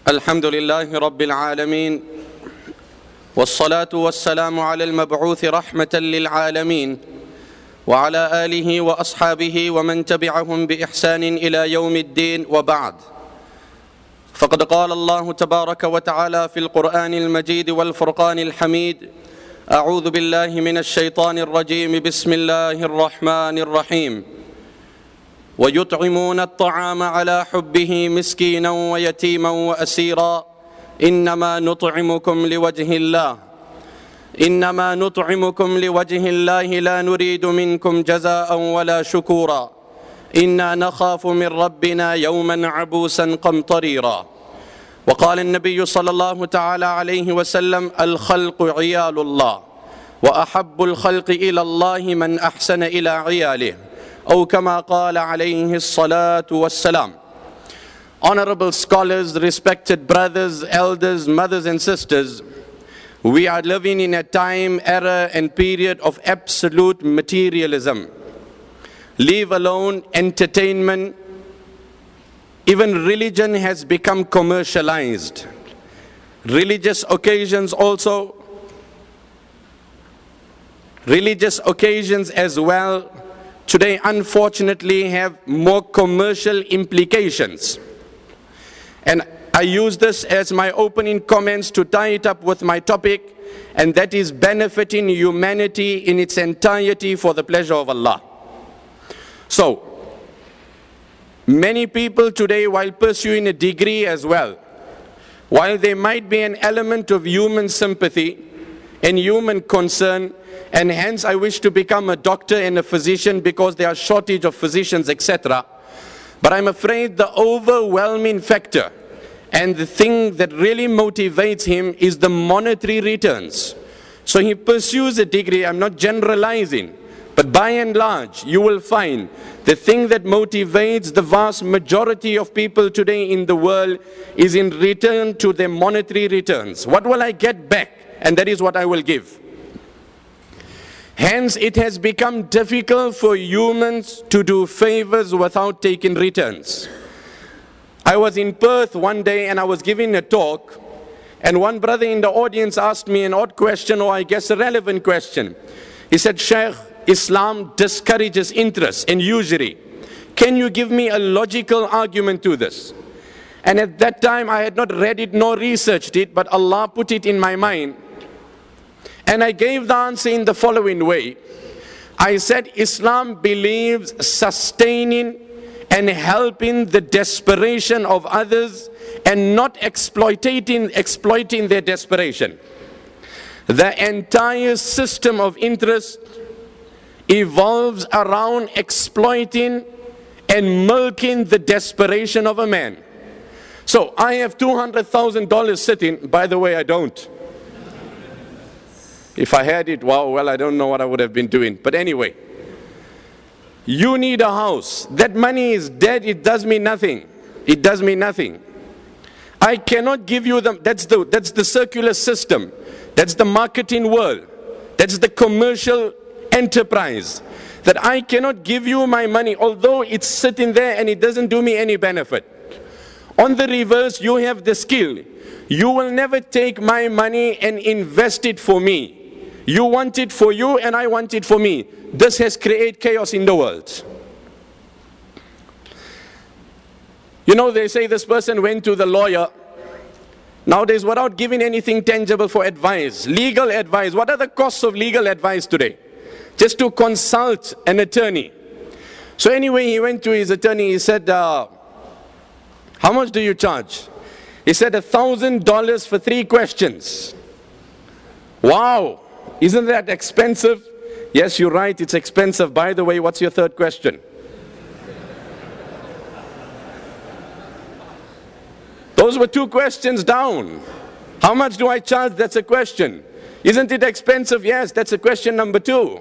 الحمد لله رب العالمين والصلاة والسلام على المبعوث رحمة للعالمين وعلى آله وأصحابه ومن تبعهم بإحسان إلى يوم الدين وبعد. فقد قال الله تبارك وتعالى في القرآن المجيد والفرقان الحميد: أعوذ بالله من الشيطان الرجيم، بسم الله الرحمن الرحيم. ويطعمون الطعام على حبه مسكينا ويتيما وأسيرا إنما نطعمكم لوجه الله لا نريد منكم جزاء ولا شكورا إنا نخاف من ربنا يوما عبوسا قمطريرا. وقال النبي صلى الله تعالى عليه وسلم: الخلق عيال الله وأحب الخلق إلى الله من أحسن إلى عياله، أو كما قال عليه الصلاة والسلام. Honorable scholars, respected brothers, elders, mothers and sisters, we are living in a time, era and period of absolute materialism. Leave alone entertainment, even religion has become commercialized. Religious occasions as well today unfortunately have more commercial implications. And I use this as my opening comments to tie it up with my topic, and that is benefiting humanity in its entirety for the pleasure of Allah. So, many people today, while pursuing a degree as well, while there might be an element of human sympathy and human concern, and hence I wish to become a doctor and a physician because there are shortage of physicians, etc. But I'm afraid the overwhelming factor and the thing that really motivates him is the monetary returns. So he pursues a degree. I'm not generalizing, but by and large, you will find the thing that motivates the vast majority of people today in the world is in return to their monetary returns. What will I get back? And that is what I will give. Hence, it has become difficult for humans to do favors without taking returns. I was in Perth one day and I was giving a talk, and one brother in the audience asked me an odd question, or I guess a relevant question. He said, "Sheikh, Islam discourages interest and usury. Can you give me a logical argument to this?" And at that time I had not read it nor researched it, but Allah put it in my mind. And I gave the answer in the following way. I said, Islam believes sustaining and helping the desperation of others and not exploiting their desperation. The entire system of interest evolves around exploiting and milking the desperation of a man. So I have $200,000 sitting. By the way, I don't. If I had it, well, I don't know what I would have been doing. But anyway, you need a house. That money is dead. It does me nothing. It does me nothing. I cannot give you them. That's the circular system. That's the marketing world. That's the commercial enterprise. That I cannot give you my money, although it's sitting there and it doesn't do me any benefit. On the reverse, you have the skill. You will never take my money and invest it for me. You want it for you and I want it for me. This has created chaos in the world. You know, they say this person went to the lawyer. Nowadays, without giving anything tangible for advice, legal advice. What are the costs of legal advice today? Just to consult an attorney. So anyway, he went to his attorney. He said, how much do you charge? He said, $1,000 for 3 questions. Wow, isn't that expensive? Yes, you're right, it's expensive. By the way, what's your 3rd question? Those were 2 questions down. How much do I charge? That's a question. Isn't it expensive? Yes, that's a question number 2.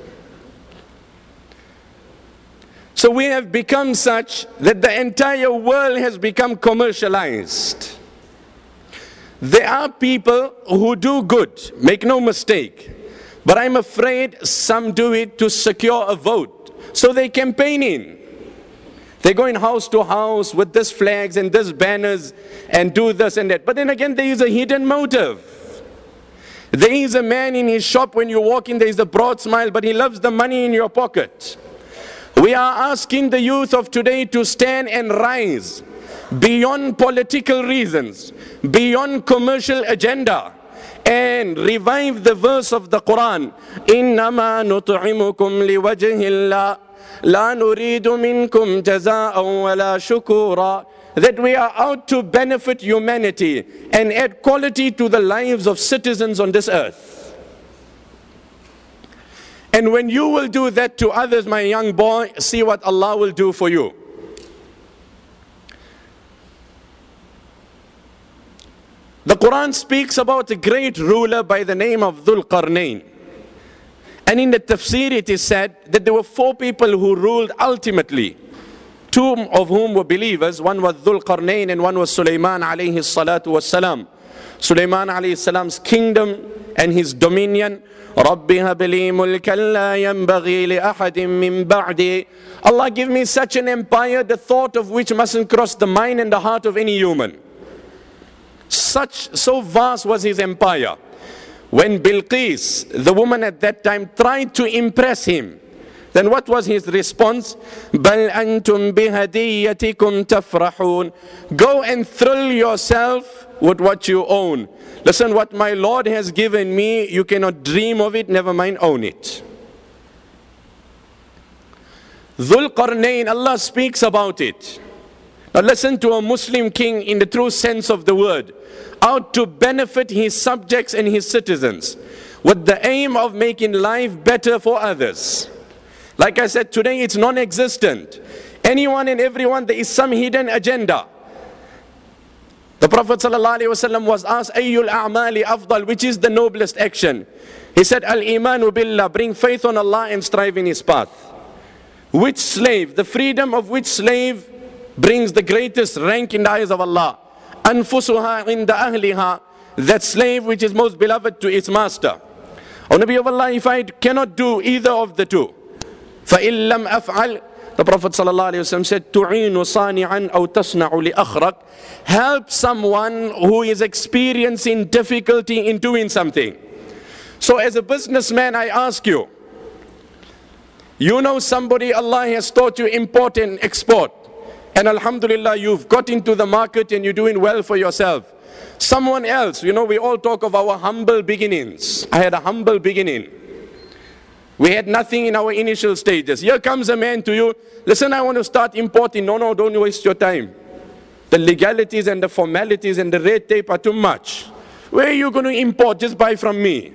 So we have become such that the entire world has become commercialized. There are people who do good, make no mistake. But I'm afraid some do it to secure a vote. So they campaign in. They go in house to house with this flags and this banners and do this and that. But then again, there is a hidden motive. There is a man in his shop, when you walk in, there is a broad smile, but he loves the money in your pocket. We are asking the youth of today to stand and rise beyond political reasons, beyond commercial agenda, and revive the verse of the Quran. إِنَّمَا نُطْعِمُكُمْ لِوَجْهِ اللَّهِ لَا نُرِيدُ مِنْكُمْ جَزَاءً وَلَا شُكُورًا. That we are out to benefit humanity and add quality to the lives of citizens on this earth. And when you will do that to others, my young boy, see what Allah will do for you. The Quran speaks about a great ruler by the name of Dhul Qarnayn. And in the tafsir it is said that there were 4 people who ruled ultimately. 2 of whom were believers. One was Dhul Qarnayn and one was Sulaiman alayhi salatu wassalam. Sulaiman alayhi salam's kingdom and his dominion. رَبِّ هَبْ لِي مُلْكًا لَا يَنْبَغِي لِأَحَدٍ مِّن بَعْدِي. Allah give me such an empire, the thought of which mustn't cross the mind and the heart of any human. So vast was his empire. When Bilqis, the woman at that time, tried to impress him, then what was his response? بَلْ أَنْتُمْ بِهَدِيَّتِكُمْ تَفْرَحُونَ. Go and thrill yourself with what you own. Listen, what my Lord has given me, you cannot dream of it, never mind own it. Dhul Qarnayn, Allah speaks about it. Now listen to a Muslim king in the true sense of the word, out to benefit his subjects and his citizens, with the aim of making life better for others. Like I said, today it's non-existent. Anyone and everyone, there is some hidden agenda. The Prophet ﷺ was asked, Ayyul a'mali afdal, which is the noblest action? He said, Al-imanu billah, bring faith on Allah and strive in His path. Which slave, the freedom of which slave brings the greatest rank in the eyes of Allah? Anfusuha inda ahliha, that slave which is most beloved to its master. O Nabi of Allah, if I cannot do either of the two, فَإِن لَمْ أَفْعَلْ, the Prophet ﷺ said, تُعِينُ صَانِعًا أَوْ تَصْنَعُ لِأَخْرَكَ. Help someone who is experiencing difficulty in doing something. So as a businessman, I ask you, you know somebody Allah has taught you import and export, and alhamdulillah you've got into the market and you're doing well for yourself. Someone else, you know, we all talk of our humble beginnings. I had a humble beginning. We had nothing in our initial stages. Here comes a man to you, listen, I want to start importing. No, don't waste your time. The legalities and the formalities and the red tape are too much. Where are you going to import? Just buy from me.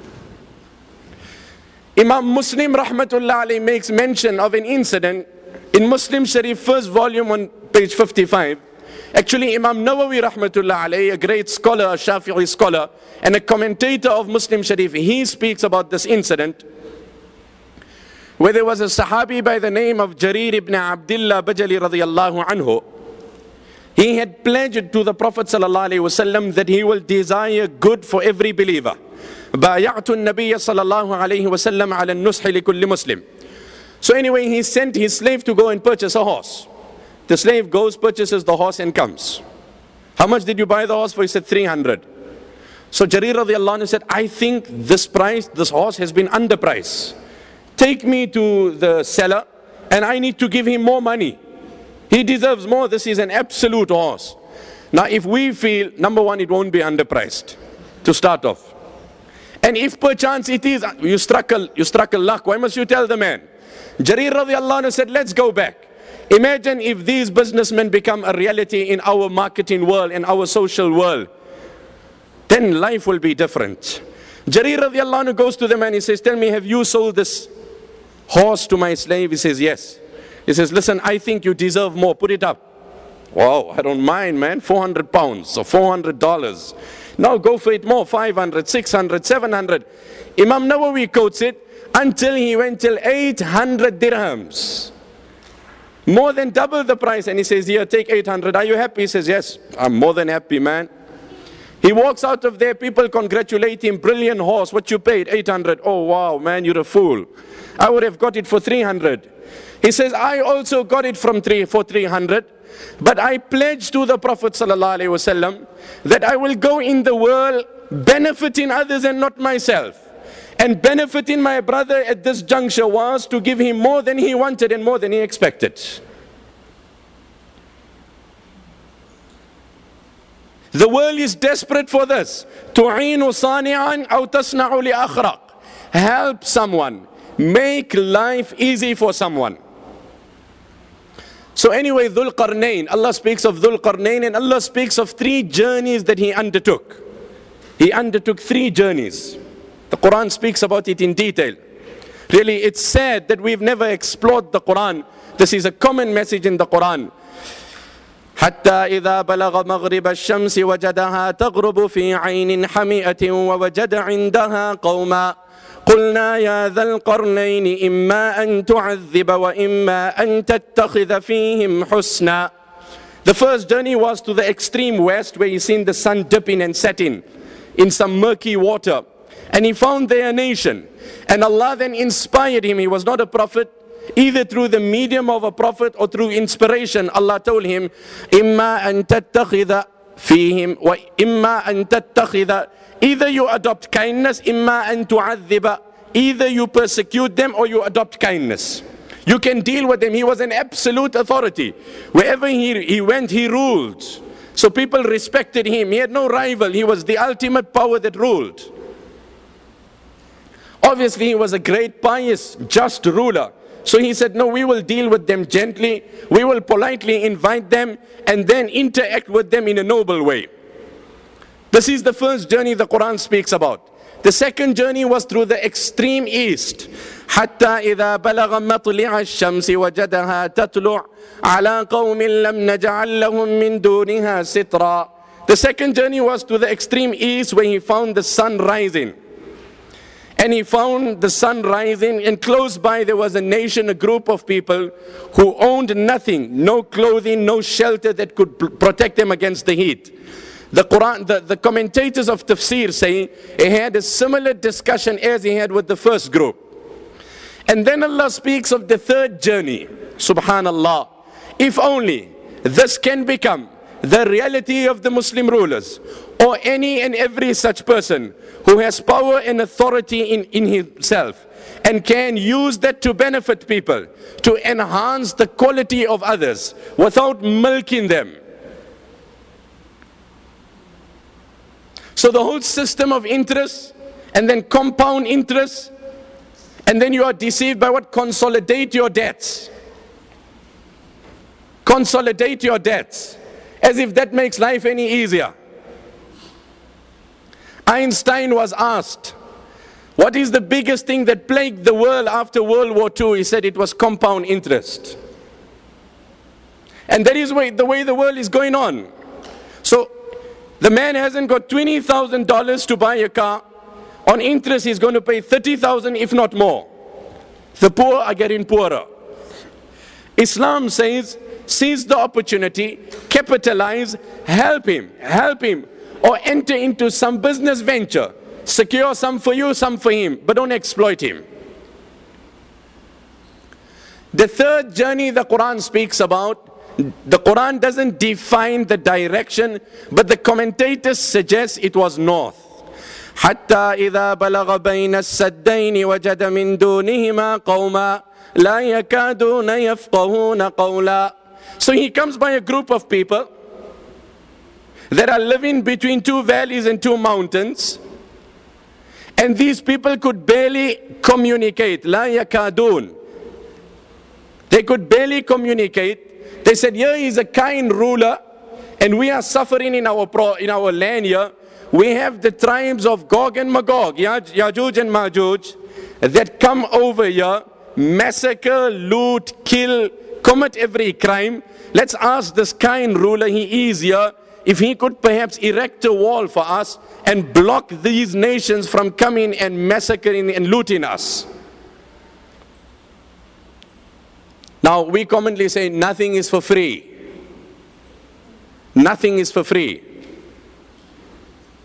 Imam Muslim rahmatullah alayhi makes mention of an incident in Muslim Sharif, first volume on page 55. Actually, Imam Nawawi rahmatullah alayhi, a great scholar, a Shafi'i scholar, and a commentator of Muslim Sharif, he speaks about this incident, where there was a Sahabi by the name of Jarir ibn Abdullah Bajali radiyallahu anhu. He had pledged to the Prophet sallallahu alaihi wasallam that he will desire good for every believer. بايعت النبي صلى الله عليه وسلم على النصح لكل مسلم. So anyway, he sent his slave to go and purchase a horse. The slave goes, purchases the horse and comes. How much did you buy the horse for? He said 300. So Jarir radiyallahu anhu said, I think this horse has been underpriced. Take me to the seller and I need to give him more money. He deserves more. This is an absolute horse. Now if we feel, number one, it won't be underpriced to start off. And if perchance it is, you struck a luck, why must you tell the man? Jarir radiallahu anhu said, let's go back. Imagine if these businessmen become a reality in our marketing world, in our social world. Then life will be different. Jarir radiallahu anhu goes to the man, he says, tell me, have you sold this horse to my slave? He says, yes. He says, listen, I think you deserve more, put it up. Wow, I don't mind, man, 400 pounds or $400. Now go for it more, 500, 600, 700. Imam Nawawi quotes it until he went till 800 dirhams. More than double the price. And he says, here, take 800. Are you happy? He says, yes, I'm more than happy, man. He walks out of there, people congratulate him, brilliant horse, what you paid? 800. Oh wow, man, you're a fool. I would have got it for 300. He says, I also got it for 300, but I pledged to the Prophet ﷺ that I will go in the world benefiting others and not myself. And benefiting my brother at this juncture was to give him more than he wanted and more than he expected. The world is desperate for this. تُعِينُ صَانِعًا أَوْ تَصْنَعُ لِأَخْرَقٍ. Help someone. Make life easy for someone. So anyway, Dhul Qarnayn, Allah speaks of Dhul Qarnayn, and Allah speaks of 3 journeys that he undertook. He undertook 3 journeys. The Quran speaks about it in detail. Really, it's sad that we've never explored the Quran. This is a common message in the Quran. حتى إذا بلغ مغرب الشمس وجدها تغرب في عين حمئة ووجد عندها قوما قلنا يا ذا القرنين إما أن تعذب وإما أن تتخذ فيهم حسنا. The first journey was to the extreme west, where he seen the sun dipping and setting in some murky water, and he found there a nation, and Allah then inspired him. He was not a prophet. Either through the medium of a prophet or through inspiration, Allah told him, إِمَّا أَن تَتَّخِذَ فِيهِمْ وَإِمَّا أَن تَتَّخِذَ. Either you adopt kindness, إِمَّا أَن تُعَذِّبَ. Either you persecute them or you adopt kindness. You can deal with them. He was an absolute authority. Wherever he went, he ruled. So people respected him. He had no rival. He was the ultimate power that ruled. Obviously, he was a great, pious, just ruler. So he said, no, we will deal with them gently, we will politely invite them, and then interact with them in a noble way. This is the first journey the Quran speaks about. The second journey was through the extreme east. حتى إذا بلغ مطلع الشمس وجدها تطلع على قوم لم نجعل لهم من دونها سترا. The second journey was to the extreme east, where he found the sun rising. And he found the sun rising, and close by there was a nation, a group of people who owned nothing, no clothing, no shelter that could protect them against the heat. The Quran, the commentators of tafsir say he had a similar discussion as he had with the first group. And then Allah speaks of the third journey. Subhanallah. If only this can become the reality of the Muslim rulers, or any and every such person who has power and authority in himself, and can use that to benefit people, to enhance the quality of others without milking them. So the whole system of interest, and then compound interest, and then you are deceived by what? Consolidate your debts. Consolidate your debts. As if that makes life any easier. Einstein was asked, what is the biggest thing that plagued the world after World War II? He said it was compound interest. And that is the way the world is going on. So the man hasn't got $20,000 to buy a car. On interest he's going to pay $30,000 if not more. The poor are getting poorer. Islam says, seize the opportunity, capitalize, help him, or enter into some business venture. Secure some for you, some for him, but don't exploit him. The third journey the Quran speaks about, the Quran doesn't define the direction, but the commentators suggest it was north. حتى إذا بلغ بين السدين وجد من دونهما قوما لا يكادون يفقهون قولا. So he comes by a group of people that are living between 2 valleys and 2 mountains, and these people could barely communicate. لا يكادون. They could barely communicate. They said, here is a kind ruler, and we are suffering in our land here. We have the tribes of Gog and Magog, Yajuj and Majuj, that come over here, massacre, loot, kill, commit every crime. Let's ask this kind ruler, he is here, if he could perhaps erect a wall for us and block these nations from coming and massacring and looting us. Now we commonly say nothing is for free. Nothing is for free.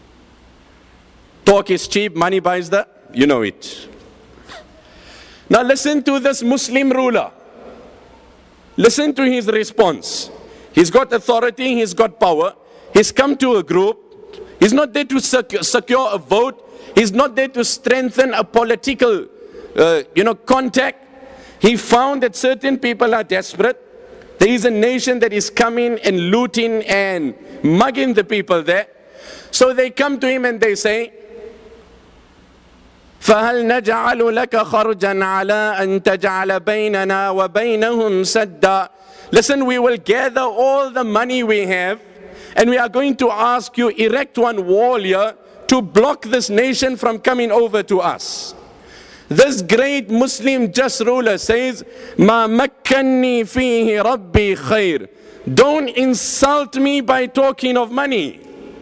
Talk is cheap, money buys the, you know it. Now listen to this Muslim ruler. Listen to his response. He's got authority, he's got power. He's come to a group. He's not there to secure a vote. He's not there to strengthen a political, contact. He found that certain people are desperate. There is a nation that is coming and looting and mugging the people there. So they come to him and they say, فَهَلْ نَجْعَلُ لَكَ خَرْجًا عَلَىٰ أَن تَجْعَلَ بَيْنَنَا وَبَيْنَهُمْ سَدًّا. Listen, we will gather all the money we have and we are going to ask you, erect one wall here to block this nation from coming over to us. This great Muslim just ruler says, مَا مَكَّنِّي فِيهِ رَبِّي خَيْرٌ. Don't insult me by talking of money.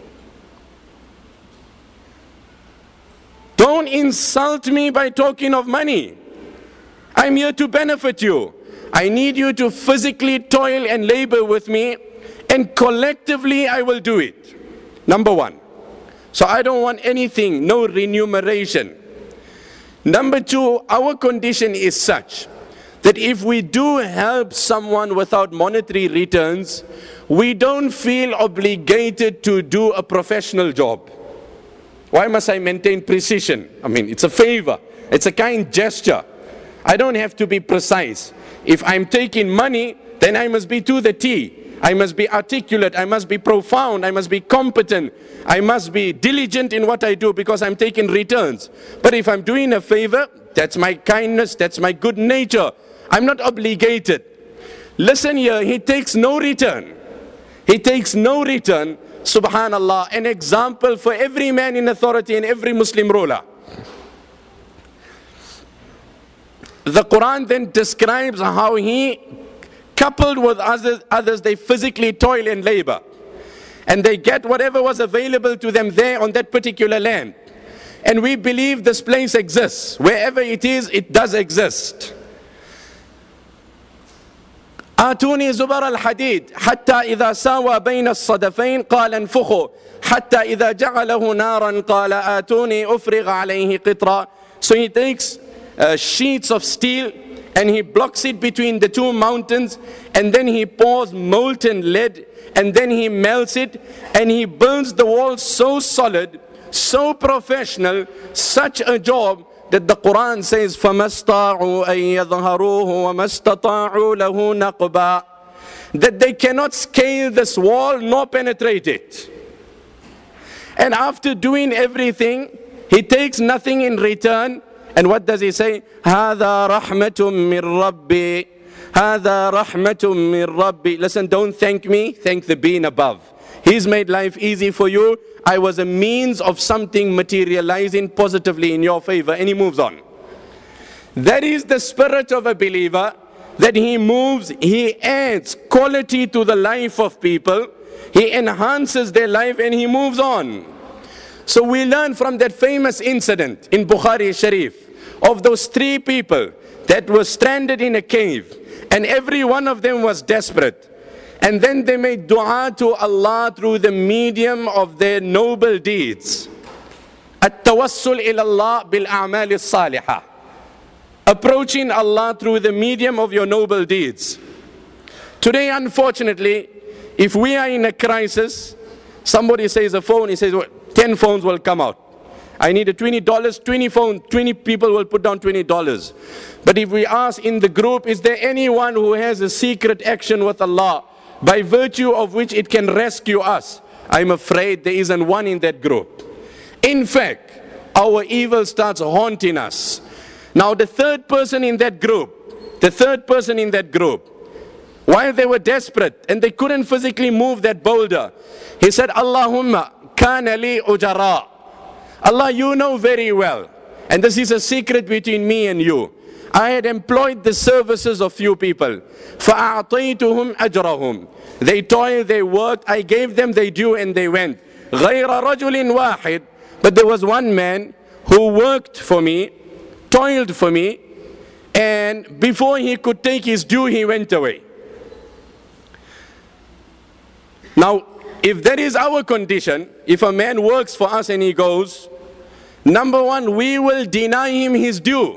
Don't insult me by talking of money. I'm here to benefit you. I need you to physically toil and labor with me, and collectively I will do it. Number one. So I don't want anything, no remuneration. Number two, our condition is such that if we do help someone without monetary returns, we don't feel obligated to do a professional job. Why must I maintain precision? I mean, it's a favor. It's a kind gesture. I don't have to be precise. If I'm taking money, then I must be to the T. I must be articulate. I must be profound. I must be competent. I must be diligent in what I do because I'm taking returns. But if I'm doing a favor, that's my kindness. That's my good nature. I'm not obligated. Listen here, he takes no return. He takes no return. Subhanallah, an example for every man in authority and every Muslim ruler. The Quran then describes how he, coupled with others, they physically toil and labor. And they get whatever was available to them there on that particular land. And we believe this place exists. Wherever it is, it does exist. آتوني زبر الحديد حتى إذا ساوى بين الصدفين قال انفخوا حتى إذا جعله نارا قال آتوني أفرغ عليه قطرا. So he takes sheets of steel and he blocks it between the two mountains, and then he pours molten lead, and then he melts it, and he burns the wall so solid, so professional, such a job that the Quran says, فَمَا اسْطَاعُوا أَن يَظْهَرُوهُ وَمَا اسْتَطَاعُوا لَهُ نَقْبًا, that they cannot scale this wall nor penetrate it. And after doing everything, he takes nothing in return. And what does he say? هَذَا رَحْمَةٌ مِّن رَبِّي هَذَا رَحْمَةٌ مِّن رَبِّي. Listen, don't thank me, thank the being above. He's made life easy for you. I was a means of something materializing positively in your favor. And he moves on. That is the spirit of a believer, that he moves, he adds quality to the life of people, he enhances their life, and he moves on. So we learn from that famous incident in Bukhari Sharif of those three people that were stranded in a cave, and every one of them was desperate. And then they made dua to Allah through the medium of their noble deeds. At-tawassul ila Allah bil a'mal as-salihah. Approaching Allah through the medium of your noble deeds. Today, unfortunately, if we are in a crisis, somebody says a phone, he says, well, 10 phones will come out. I need a $20, 20 people will put down $20. But if we ask in the group, is there anyone who has a secret action with Allah, by virtue of which it can rescue us? I'm afraid there isn't one in that group. In fact, our evil starts haunting us. Now the third person in that group, while they were desperate and they couldn't physically move that boulder, he said, Allahumma kana li ujara. Allah, you know very well, and this is a secret between me and you, I had employed the services of few people. فَأَعْطَيْتُهُمْ أَجْرَهُمْ. They toiled, they worked, I gave them their due, and they went. غَيْرَ رَجُلٍ وَاحِدٍ. But there was one man who worked for me, toiled for me, and before he could take his due, he went away. Now, if that is our condition, if a man works for us and he goes, Number one, we will deny him his due.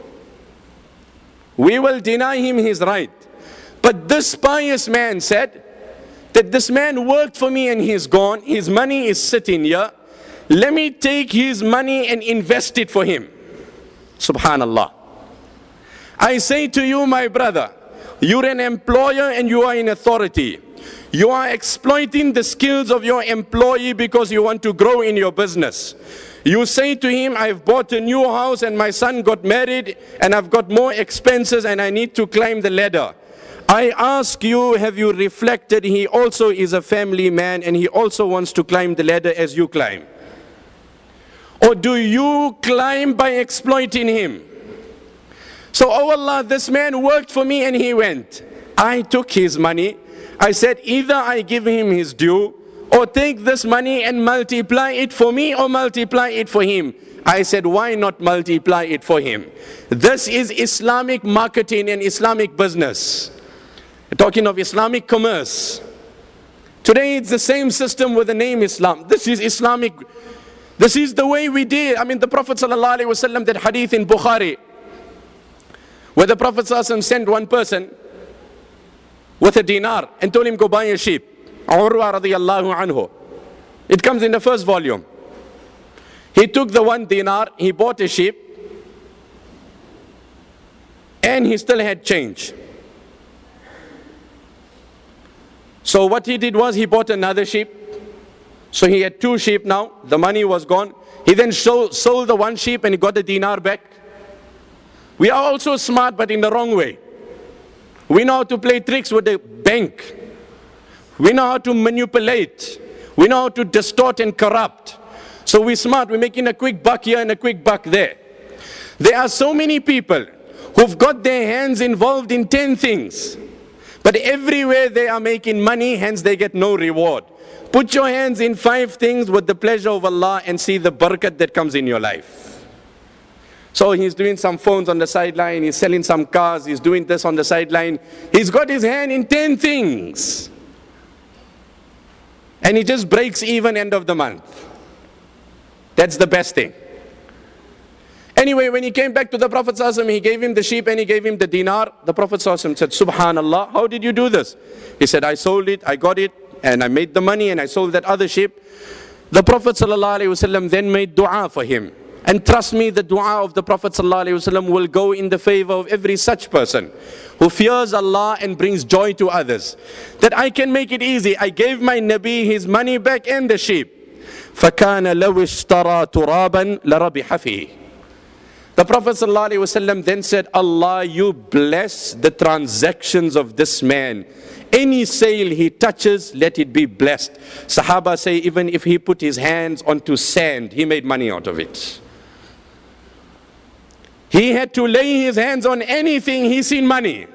We will deny him his right. But this pious man said that this man worked for me and he's gone. His money is sitting here. Let me take his money and invest it for him. Subhanallah. I say to you, my brother, you're an employer and you are in authority. You are exploiting the skills of your employee because you want to grow in your business. You say to him, I've bought a new house and my son got married and I've got more expenses and I need to climb the ladder. I ask you, have you reflected he also is a family man and he also wants to climb the ladder as you climb? Or do you climb by exploiting him? So, oh Allah, this man worked for me and he went. I took his money. I said, either I give him his due, or take this money and multiply it for me or multiply it for him. I said, why not multiply it for him? This is Islamic marketing and Islamic business. We're talking of Islamic commerce. Today it's the same system with the name Islam. This is Islamic. This is the way we did. I mean, the Prophet ﷺ, that hadith in Bukhari, where the Prophet ﷺ sent one person with a dinar and told him, go buy a sheep. Urwa radiyallahu anhu. It comes in the first volume. He took the 1 dinar, he bought a sheep, and he still had change. So what he did was he bought another sheep. So he had 2 sheep now, the money was gone. He then sold the 1 sheep and he got the dinar back. We are also smart, but in the wrong way. We know how to play tricks with the bank. We know how to manipulate. We know how to distort and corrupt. So we're smart, we're making a quick buck here and a quick buck there. There are so many people who've got their hands involved in 10 things. But everywhere they are making money, hence they get no reward. Put your hands in 5 things with the pleasure of Allah and see the barakat that comes in your life. So he's doing some phones on the sideline, he's selling some cars, he's doing this on the sideline. He's got his hand in 10 things. And he just breaks even end of the month. That's the best thing. Anyway, when he came back to the Prophet ﷺ, he gave him the sheep and he gave him the dinar. The Prophet ﷺ said, Subhanallah, how did you do this? He said, I sold it, I got it, and I made the money and I sold that other sheep. The Prophet ﷺ then made dua for him. And trust me, the dua of the Prophet ﷺ will go in the favor of every such person who fears Allah and brings joy to others. That I can make it easy. I gave my Nabi his money back and the sheep. فَكَانَ لَوْ اشْتَرَى تُرَابًا لَرَبِحَ فِيهِ. The Prophet ﷺ then said, Allah, you bless the transactions of this man. Any sale he touches, let it be blessed. Sahaba say, even if he put his hands onto sand, he made money out of it. He had to lay his hands on anything, he's seen money.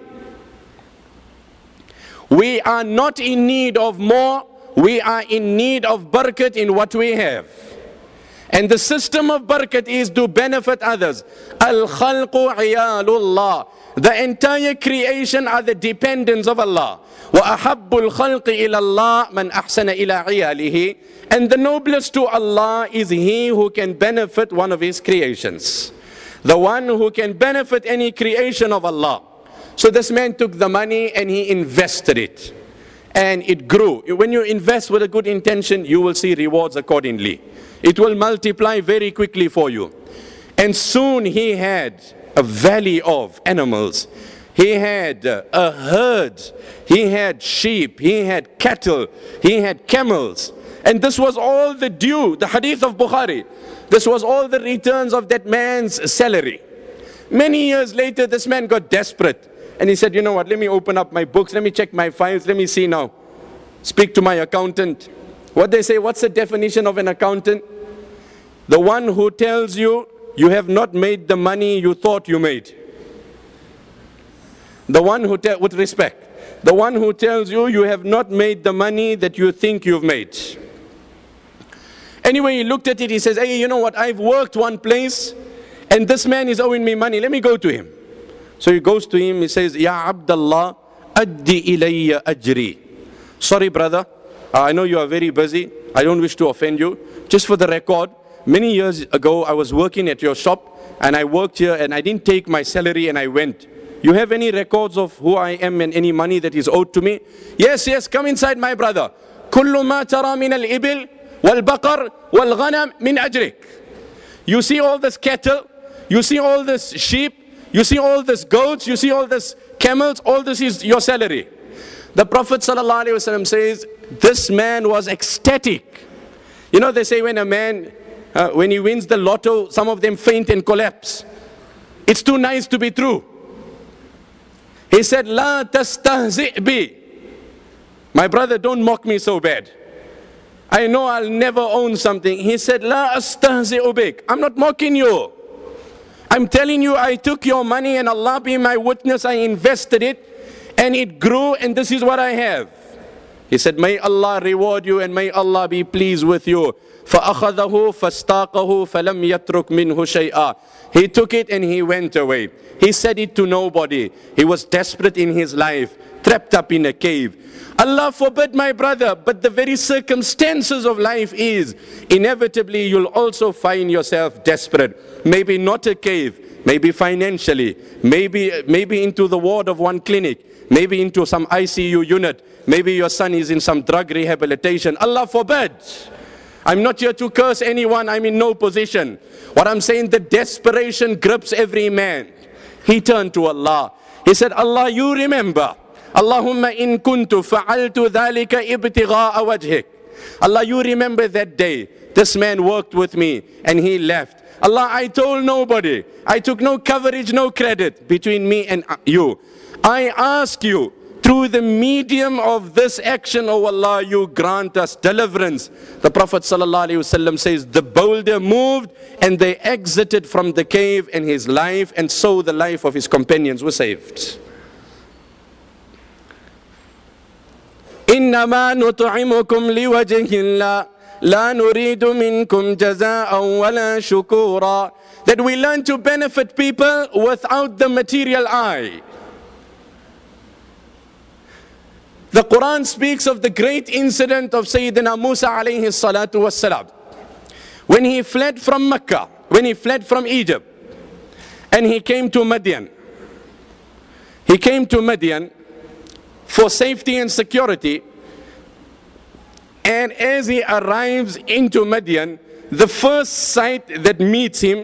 We are not in need of more, we are in need of barakat in what we have. And the system of barakat is to benefit others. Al-khalqu iyalullah. The entire creation are the dependents of Allah. وَأَحَبُّ الْخَلْقِ إِلَى اللَّهِ مَنْ أَحْسَنَ إِلَىٰ عِيَالِهِ. And the noblest to Allah is he who can benefit one of his creations. The one who can benefit any creation of Allah. So this man took the money and he invested it. And it grew. When you invest with a good intention, you will see rewards accordingly. It will multiply very quickly for you. And soon he had a valley of animals. He had a herd. He had sheep. He had cattle. He had camels. And this was all the due, the hadith of Bukhari. This was all the returns of that man's salary. Many years later, this man got desperate. And he said, you know what, let me open up my books. Let me check my files. Let me see now. Speak to my accountant. What they say, what's the definition of an accountant? The one who tells you, you have not made the money you thought you made. The one who, with respect, the one who tells you, you have not made the money that you think you've made. Anyway, he looked at it, he says, hey, you know what, I've worked one place, and this man is owing me money, let me go to him. So he goes to him, he says, Ya Abdullah, addi ilayya ajri. Sorry brother, I know you are very busy, I don't wish to offend you. Just for the record, many years ago, I was working at your shop and I worked here and I didn't take my salary and I went. You have any records of who I am and any money that is owed to me? Yes, yes, come inside, my brother. كل ما ترى من الإبل والبقر والغنم من أجرك. You see all this cattle, you see all this sheep, you see all this goats, you see all this camels, all this is your salary. The Prophet ﷺ says, this man was ecstatic. You know, they say when a man, when he wins the lotto, some of them faint and collapse. It's too nice to be true. He said, La tastahzi' bi. My brother, don't mock me so bad. I know I'll never own something. He said, La astahzi'u bik. I'm not mocking you. I'm telling you, I took your money and Allah be my witness, I invested it and it grew and this is what I have. He said, may Allah reward you and may Allah be pleased with you. فَأَخَذَهُ فَاسْتَاقَهُ فَلَمْ يَتْرُكْ مِنْهُ شَيْئًا. He took it and he went away. He said it to nobody. He was desperate in his life, trapped up in a cave. Allah forbid, my brother, but the very circumstances of life is, inevitably you'll also find yourself desperate. Maybe not a cave, maybe financially, maybe into the ward of one clinic, maybe into some ICU unit, maybe your son is in some drug rehabilitation. Allah forbid. I'm not here to curse anyone, I'm in no position. What I'm saying, the desperation grips every man. He turned to Allah. He said, Allah, you remember. Allahumma in kuntu fa'altu dhalika ibtigha'a wajhik. Allah, you remember that day. This man worked with me and he left. Allah, I told nobody. I took no coverage, no credit between me and you. I ask you, through the medium of this action, oh Allah, you grant us deliverance. The Prophet ﷺ says, the boulder moved and they exited from the cave and his life, and so the life of his companions was saved. إِنَّمَا نُطْعِمُكُمْ لِوَجْهِ اللَّهِ لَا نُرِيدُ مِنْكُمْ جَزَاءً وَلَا شُكُورًا. That we learn to benefit people without the material eye. The Quran speaks of the great incident of Sayyidina Musa alayhi salatu wassalam. When he fled from Mecca, when he fled from Egypt, and he came to Madian. He came to Madian for safety and security. And as he arrives into Madian, the first sight that meets him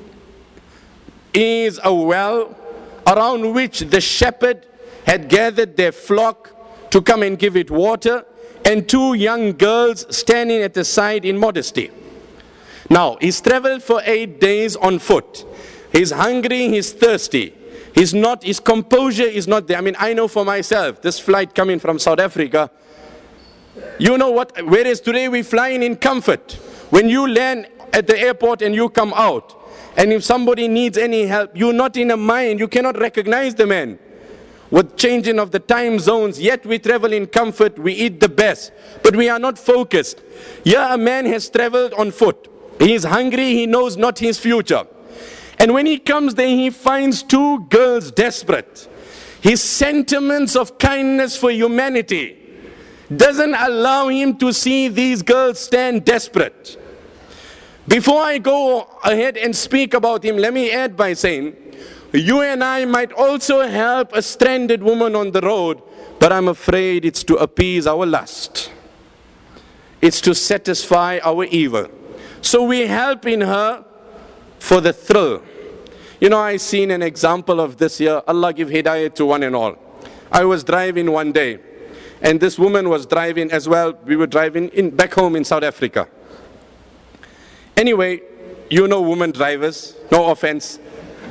is a well around which the shepherd had gathered their flock to come and give it water, and two young girls standing at the side in modesty. Now, he's traveled for 8 days on foot. He's hungry, he's thirsty. His composure is not there. I mean, I know for myself, this flight coming from South Africa, you know what, whereas today we're flying in comfort. When you land at the airport and you come out, and if somebody needs any help, you're not in a mind, you cannot recognize the man. With changing of the time zones, yet we travel in comfort, we eat the best, but we are not focused. Yeah, a man has traveled on foot. He is hungry, he knows not his future. And when he comes there, he finds two girls desperate. His sentiments of kindness for humanity doesn't allow him to see these girls stand desperate. Before I go ahead and speak about him, let me add by saying, you and I might also help a stranded woman on the road, but I'm afraid it's to appease our lust. It's to satisfy our evil. So we're helping her for the thrill. You know, I seen an example of this here. Allah give hidayah to one and all. I was driving one day, and this woman was driving as well. We were driving back home in South Africa. Anyway, you know women drivers, no offense.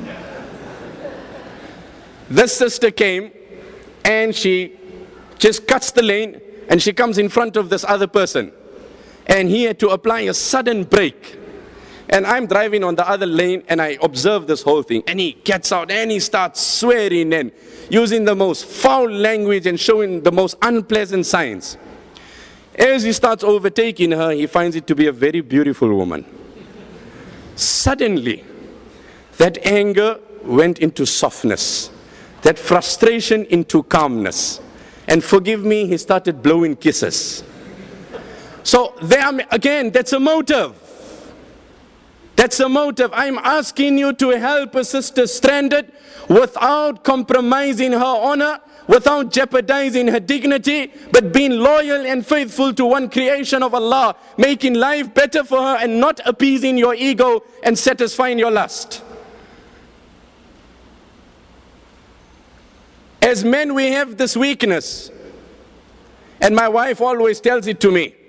This sister came and she just cuts the lane and she comes in front of this other person. And he had to apply a sudden brake. And I'm driving on the other lane and I observe this whole thing. And he gets out and he starts swearing and using the most foul language and showing the most unpleasant signs. As he starts overtaking her, he finds it to be a very beautiful woman. Suddenly, that anger went into softness. That frustration into calmness. And forgive me, he started blowing kisses. So there, again, that's a motive. That's a motive. I'm asking you to help a sister stranded without compromising her honor, without jeopardizing her dignity, but being loyal and faithful to one creation of Allah, making life better for her and not appeasing your ego and satisfying your lust. As men, we have this weakness, and my wife always tells it to me.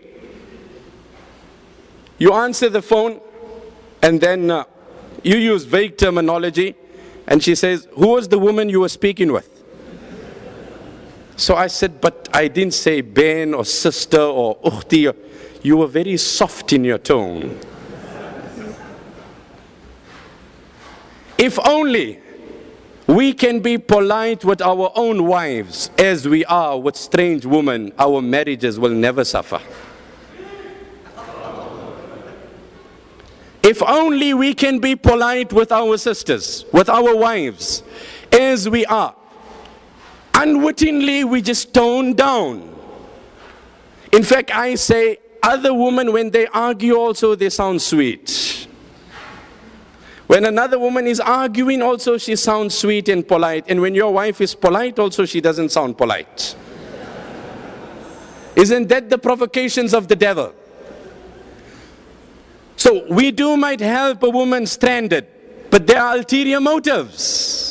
You answer the phone, and then you use vague terminology, and she says, "Who was the woman you were speaking with?" So I said, "But I didn't say Ben or sister or ukhti." You were very soft in your tone. If only we can be polite with our own wives as we are with strange women, our marriages will never suffer. If only we can be polite with our sisters, with our wives, as we are. Unwittingly, we just tone down. In fact, I say, other women, when they argue also, they sound sweet. When another woman is arguing also, she sounds sweet and polite. And when your wife is polite also, she doesn't sound polite. Isn't that the provocations of the devil? So we might help a woman stranded, but there are ulterior motives.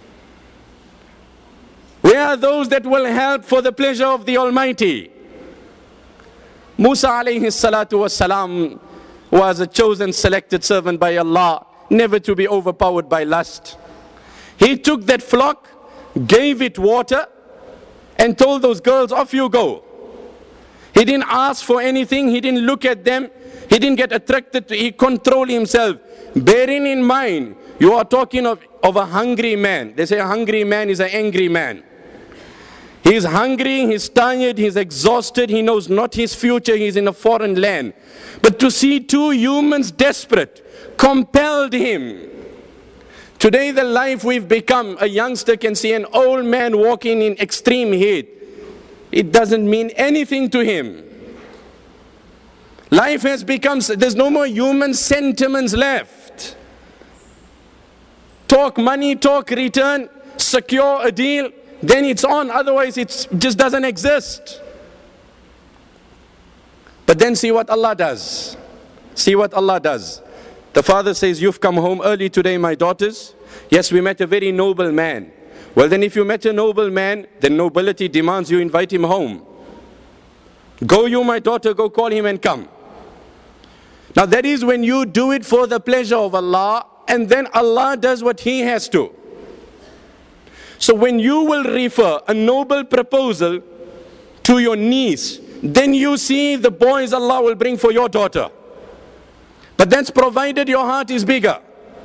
We are those that will help for the pleasure of the Almighty. Musa alayhi salatu wassalam was a chosen, selected servant by Allah, never to be overpowered by lust. He took that flock, gave it water, and told those girls, "Off you go." He didn't ask for anything, he didn't look at them, he didn't get attracted to, he controlled himself. Bearing in mind, you are talking of a hungry man. They say a hungry man is an angry man. He's hungry, he's tired, he's exhausted, he knows not his future, he's in a foreign land. But to see two humans desperate compelled him. Today the life we've become, a youngster can see an old man walking in extreme heat. It doesn't mean anything to him. Life has become, there's no more human sentiments left. Talk money, talk return, secure a deal, then it's on, otherwise it just doesn't exist. But then see what Allah does. See what Allah does. The father says, "You've come home early today, my daughters. Yes, we met a very noble man." Well, then if you met a noble man, then nobility demands you invite him home. Go you, my daughter, go call him and come. Now that is when you do it for the pleasure of Allah, and then Allah does what He has to. So when you will refer a noble proposal to your niece, then you see the boys Allah will bring for your daughter. But that's provided your heart is bigger.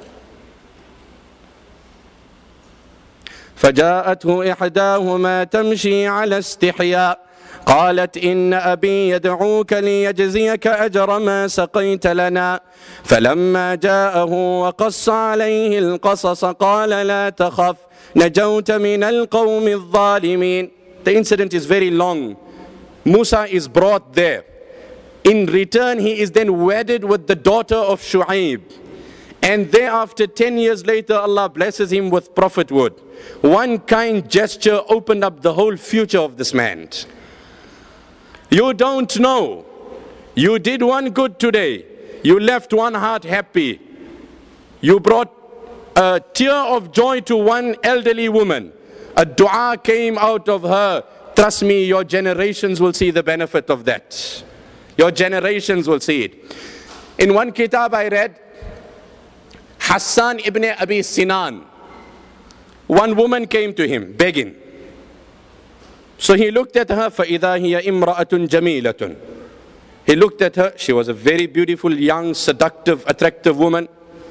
فجاءته إحداهما تمشي على استحياء قالت إن أبي يدعوك ليجزيك أجر ما سقيت لنا فلما جاءه وقص عليه القصص قال لا تخف نجوت من القوم الظالمين. The incident is very long. Musa is brought there. In return, he is then wedded with the daughter of Shu'aib. And thereafter, 10 years later, Allah blesses him with prophethood. One kind gesture opened up the whole future of this man. You don't know. You did one good today. You left one heart happy. You brought a tear of joy to one elderly woman. A dua came out of her. Trust me, your generations will see the benefit of that. Your generations will see it. In one kitab I read, Hassan ibn Abi Sinan, one woman came to him begging. So he looked at her, فَإِذَا هِيَ إِمْرَأَةٌ جَمِيلَةٌ. He looked at her, she was a very beautiful, young, seductive, attractive woman.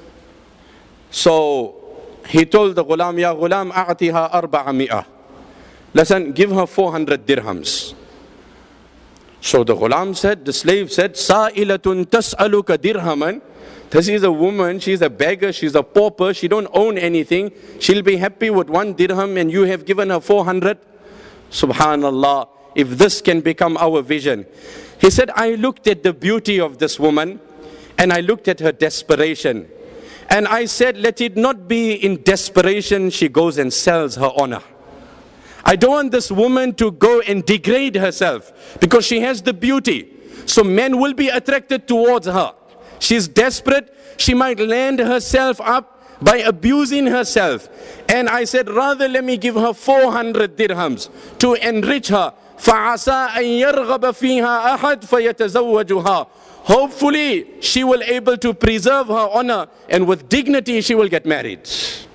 So he told the ghulam, Ya ghulam, أَعْتِهَا 400. Listen, give her 400 dirhams. So the ghulam said, the slave said, Sa'ilatun tas'aluka dirhaman. This is a woman, she's a beggar, she's a pauper, she don't own anything. She'll be happy with 1 dirham and you have given her 400. Subhanallah, if this can become our vision. He said, I looked at the beauty of this woman And I looked at her desperation. And I said, let it not be in desperation she goes and sells her honor. I don't want this woman to go and degrade herself because she has the beauty. So men will be attracted towards her. She's desperate. She might land herself up by abusing herself. And I said, rather let me give her 400 dirhams to enrich her. فَعَسَىٰ أَن يَرْغَبَ فِيهَا أَحَدْ فَيَتَزَوَّجُهَا. Hopefully she will able to preserve her honor, and with dignity she will get married.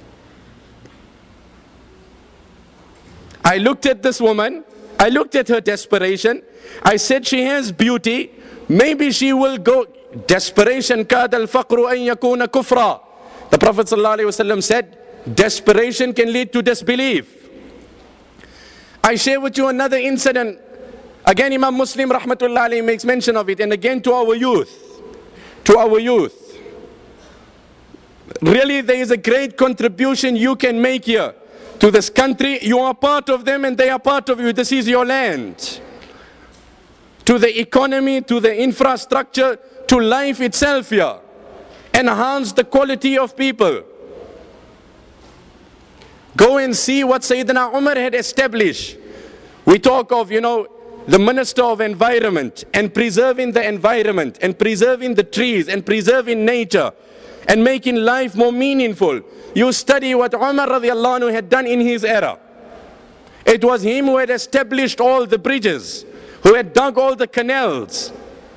I looked at this woman, I looked at her desperation. I said she has beauty, maybe she will go. Desperation كَادَ الْفَقْرُ أَن يَكُونَ كُفْرًا. The Prophet ﷺ said, desperation can lead to disbelief. I share with you another incident. Again, Imam Muslim rahmatullah alayhi makes mention of it, and again to our youth. To our youth. Really, there is a great contribution you can make here to this country. You are part of them and they are part of you. This is your land. To the economy, to the infrastructure, to life itself here. Enhance the quality of people. Go and see what Sayyidina Umar had established. We talk of, the Minister of Environment, and preserving the environment, and preserving the trees, and preserving nature, and making life more meaningful. You study what Umar radiallahu anhu had done in his era. It was him who had established all the bridges, who had dug all the canals.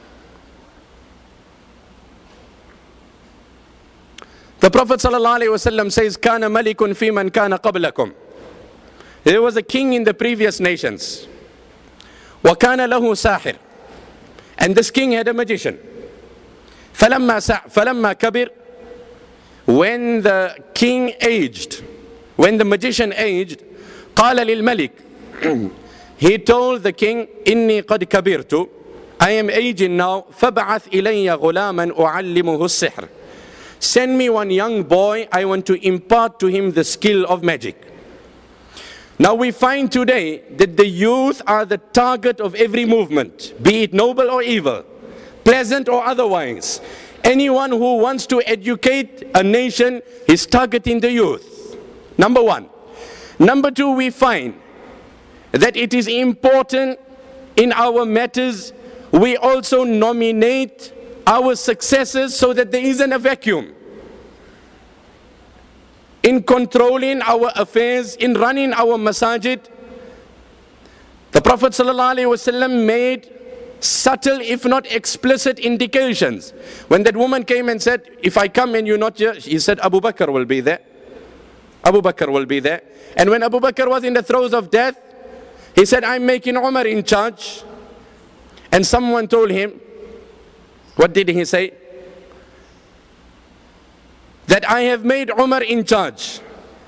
The Prophet ﷺ says, كَانَ مَلِكٌ فِي مَنْ كَانَ قَبْلَكُمْ. There was a king in the previous nations. وَكَانَ لَهُ سَاحِرٌ. And this king had a magician. فَلَمَّا كَبِرْ. When the king aged, when the magician aged, قَالَ لِلْمَلِكِ. He told the king, إِنِّي قَدْ كَبِرْتُ. I am aging now. فَبْعَثْ إِلَيَّ غُلَامًا أُعَلِّمُهُ السِّحْرَ. Send me one young boy, I want to impart to him the skill of magic. Now we find today that the youth are the target of every movement, be it noble or evil, pleasant or otherwise. Anyone who wants to educate a nation is targeting the youth. Number one. Number two, we find that it is important in our matters, we also nominate our successors so that there isn't a vacuum. In controlling our affairs, in running our masajid, the Prophet ﷺ made subtle, if not explicit indications. When that woman came and said, if I come and you're not here, he said, Abu Bakr will be there. Abu Bakr will be there. And when Abu Bakr was in the throes of death, he said, I'm making Umar in charge. And someone told him, what did he say? That I have made Umar in charge.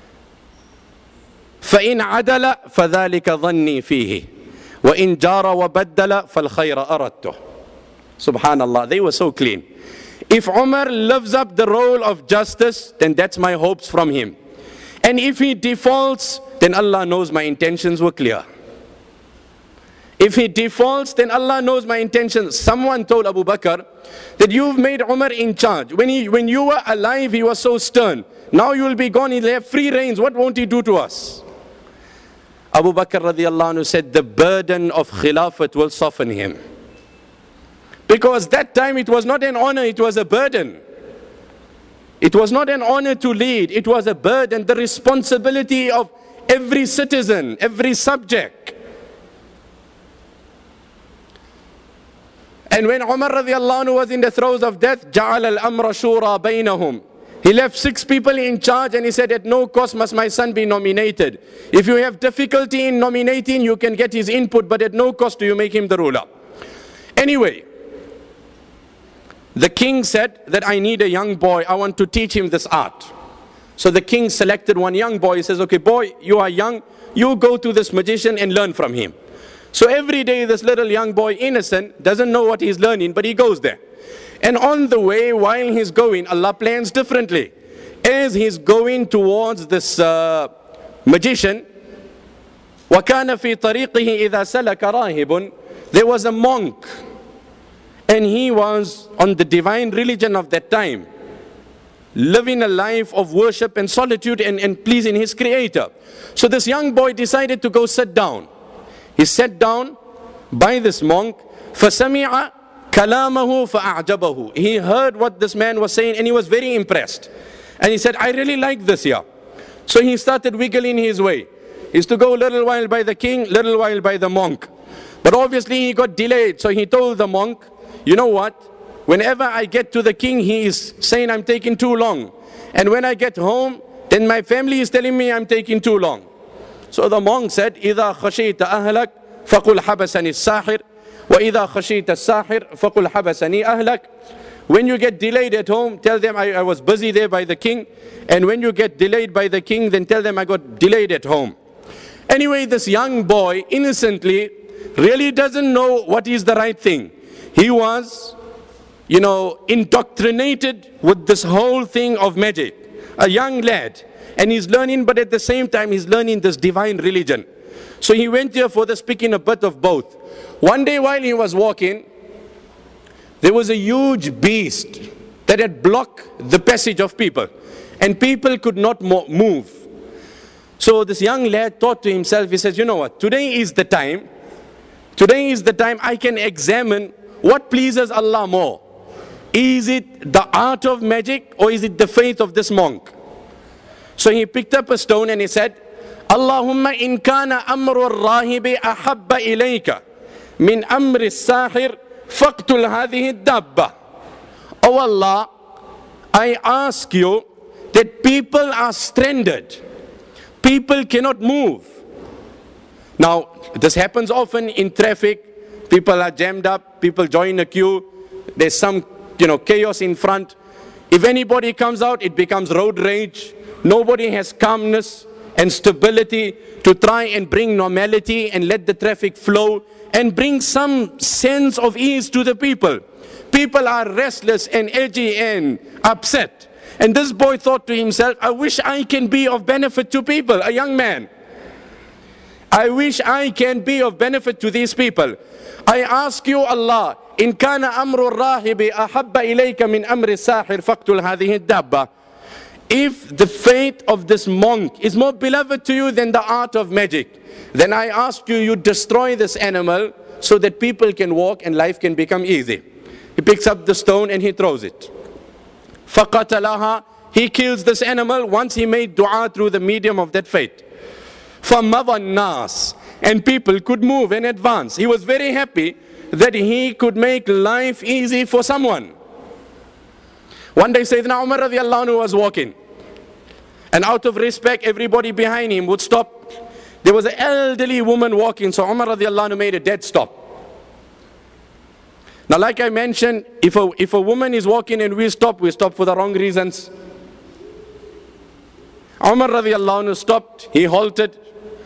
فَإِنْ عَدَلَ فَذَلِكَ ظَنِّي فِيهِ وَإِنْ جَارَ وَبَدَّلَ فَالْخَيْرَ أَرَدْتُهُ. Subhanallah, they were so clean. If Umar lives up the role of justice, then that's my hopes from him. And if he defaults, then Allah knows my intentions were clear. If he defaults, then Allah knows my intentions. Someone told Abu Bakr that you've made Umar in charge. When you were alive, he was so stern. Now you will be gone, he'll have free reins. What won't he do to us? Abu Bakr radiallahu anhu said, the burden of Khilafat will soften him. Because that time it was not an honor, it was a burden. It was not an honor to lead, it was a burden, the responsibility of every citizen, every subject. And when Umar radiallahu anhu was in the throes of death, جَعَلَ الْأَمْرَ شُورَى بَيْنَهُمْ. He left 6 people in charge and he said, at no cost must my son be nominated. If you have difficulty in nominating, you can get his input, but at no cost do you make him the ruler. Anyway, the king said that I need a young boy, I want to teach him this art. So the king selected one young boy. He says, okay boy, you are young, you go to this magician and learn from him. So every day this little young boy, innocent, doesn't know what he's learning, but he goes there. And on the way, while he's going, Allah plans differently. As he's going towards this magician, وَكَانَ فِي طَرِيقِهِ إِذَا سَلَكَ رَاهِبٌ. There was a monk. And he was on the divine religion of that time, living a life of worship and solitude and pleasing his creator. So this young boy decided to go sit down. He sat down by this monk. فَسَمِعَ كَلَامَهُ فَأَعْجَبَهُ. He heard what this man was saying and he was very impressed. And he said, I really like this here. So he started wiggling his way. He used to go a little while by the king, little while by the monk. But obviously he got delayed. So he told the monk, you know what? Whenever I get to the king, he is saying I'm taking too long. And when I get home, then my family is telling me I'm taking too long. So the monk said, إِذَا خَشِيتَ أَهْلَكَ فَقُلْ حَبَسَنِي السَّاحِرُ وَإِذَا خَشِيتَ السَّاحِرُ فَقُلْ حَبَسَنِي أَهْلَكَ. When you get delayed at home, tell them I was busy there by the king. And when you get delayed by the king, then tell them I got delayed at home. Anyway, this young boy innocently really doesn't know what is the right thing. He was, indoctrinated with this whole thing of magic. A young lad. And he's learning, but at the same time, he's learning this divine religion. So he went here for this, picking a bit of both. One day while he was walking, there was a huge beast that had blocked the passage of people. And people could not move. So this young lad thought to himself, he says, you know what, today is the time I can examine what pleases Allah more. Is it the art of magic or is it the faith of this monk? So he picked up a stone and he said, Allahumma in kana amru al-rahibi ahabba ilayka min amri al-sahir faqtul hadhihi dabba. Oh Allah, I ask you that people are stranded. People cannot move. Now, this happens often in traffic. People are jammed up, people join a queue, there's some chaos in front. If anybody comes out, it becomes road rage. Nobody has calmness and stability to try and bring normality and let the traffic flow and bring some sense of ease to the people. People are restless and edgy and upset. And this boy thought to himself, I wish I can be of benefit to people, a young man. I wish I can be of benefit to these people. I ask you, Allah, in kana amru rahibi ahabba ilayka min amri sahir faqtul hadhihi dabba. If the faith of this monk is more beloved to you than the art of magic, then I ask you, you destroy this animal so that people can walk and life can become easy. He picks up the stone and he throws it. فَقَتَلَهَا. He kills this animal once he made dua through the medium of that faith. فَمَضَى النَّاسِ. And people could move and advance. He was very happy that he could make life easy for someone. One day Sayyidina Umar radiallahu anhu was walking. And out of respect, everybody behind him would stop. There was an elderly woman walking, so Umar radiallahu anhu made a dead stop. Now like I mentioned, if a woman is walking and we stop for the wrong reasons. Umar radiallahu anhu stopped, he halted.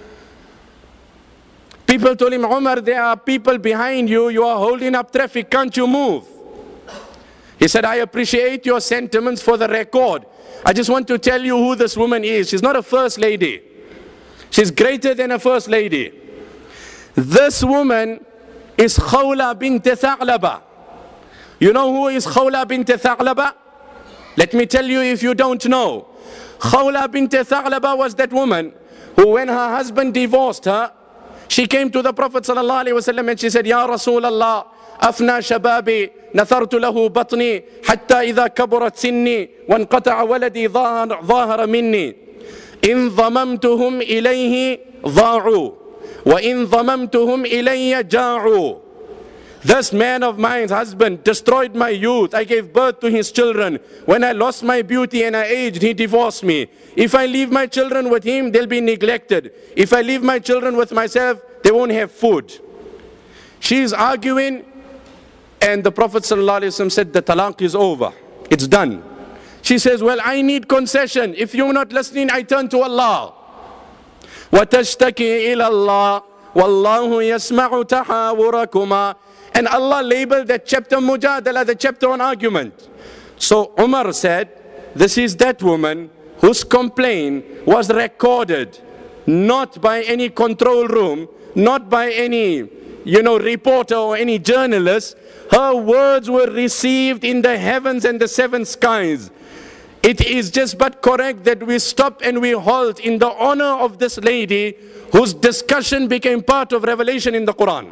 People told him, Umar, there are people behind you, you are holding up traffic, can't you move? He said, I appreciate your sentiments for the record. I just want to tell you who this woman is. She's not a first lady. She's greater than a first lady. This woman is Khawla bint Tha'laba. You know who is Khawla bint Tha'laba? Let me tell you if you don't know. Khawla bint Tha'laba was that woman who, when her husband divorced her, she came to the Prophet ﷺ and she said, Ya Rasulallah, أفنى شبابي نثرت له بطني حتى إذا كبرت سني وانقطع ولدي ظاهر مني إن ضممتهم إليه ضاعوا وإن ضممتهم إلي جاعوا. This man of mine's husband destroyed my youth. I gave birth to his children. When I lost my beauty and I aged, he divorced me. If I leave my children with him, they'll be neglected. If I leave my children with myself, they won't have food. She's arguing, and the Prophet ﷺ said, the talaq is over. It's done. She says, well, I need concession. If you're not listening, I turn to Allah. وَتَشْتَكِي إِلَى اللَّهِ وَاللَّهُ يَسْمَعُ تَحَاوُرَكُمَا. And Allah labeled that chapter Mujadala, the chapter on argument. So Umar said, this is that woman whose complaint was recorded, not by any control room, not by any reporter or any journalist, her words were received in the heavens and the seven skies. It is just but correct that we stop and we halt in the honor of this lady whose discussion became part of revelation in the Quran.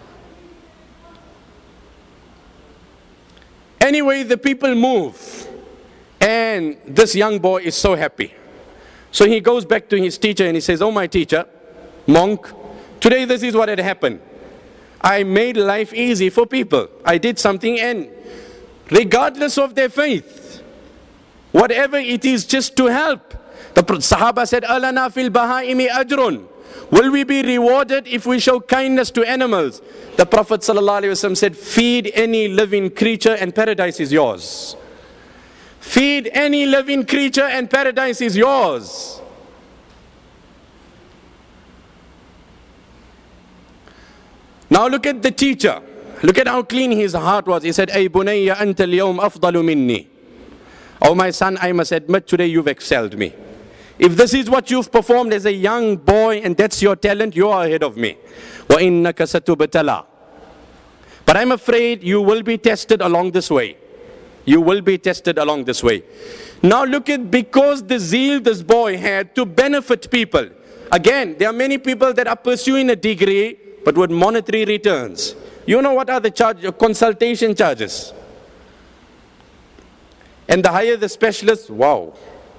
Anyway, the people move, and this young boy is so happy. So he goes back to his teacher and he says, "Oh, my teacher, monk, today this is what had happened. I made life easy for people. I did something, and regardless of their faith, whatever it is, just to help." The Sahaba said, "Alana fil bahaimi ajrun." Will we be rewarded if we show kindness to animals? The Prophet ﷺ said, "Feed any living creature and paradise is yours." Feed any living creature and paradise is yours. Now look at the teacher. Look at how clean his heart was. He said, "Ay bunayya anta al-yawm afdalu minni." Oh my son, I must admit today you've excelled me. If this is what you've performed as a young boy and that's your talent, you are ahead of me. وَإِنَّكَ سَتُبْتَلَى. But I'm afraid you will be tested along this way. You will be tested along this way. Now look at, because the zeal this boy had to benefit people. Again, there are many people that are pursuing a degree but with monetary returns. You know what are the consultation charges? And the higher the specialist, wow.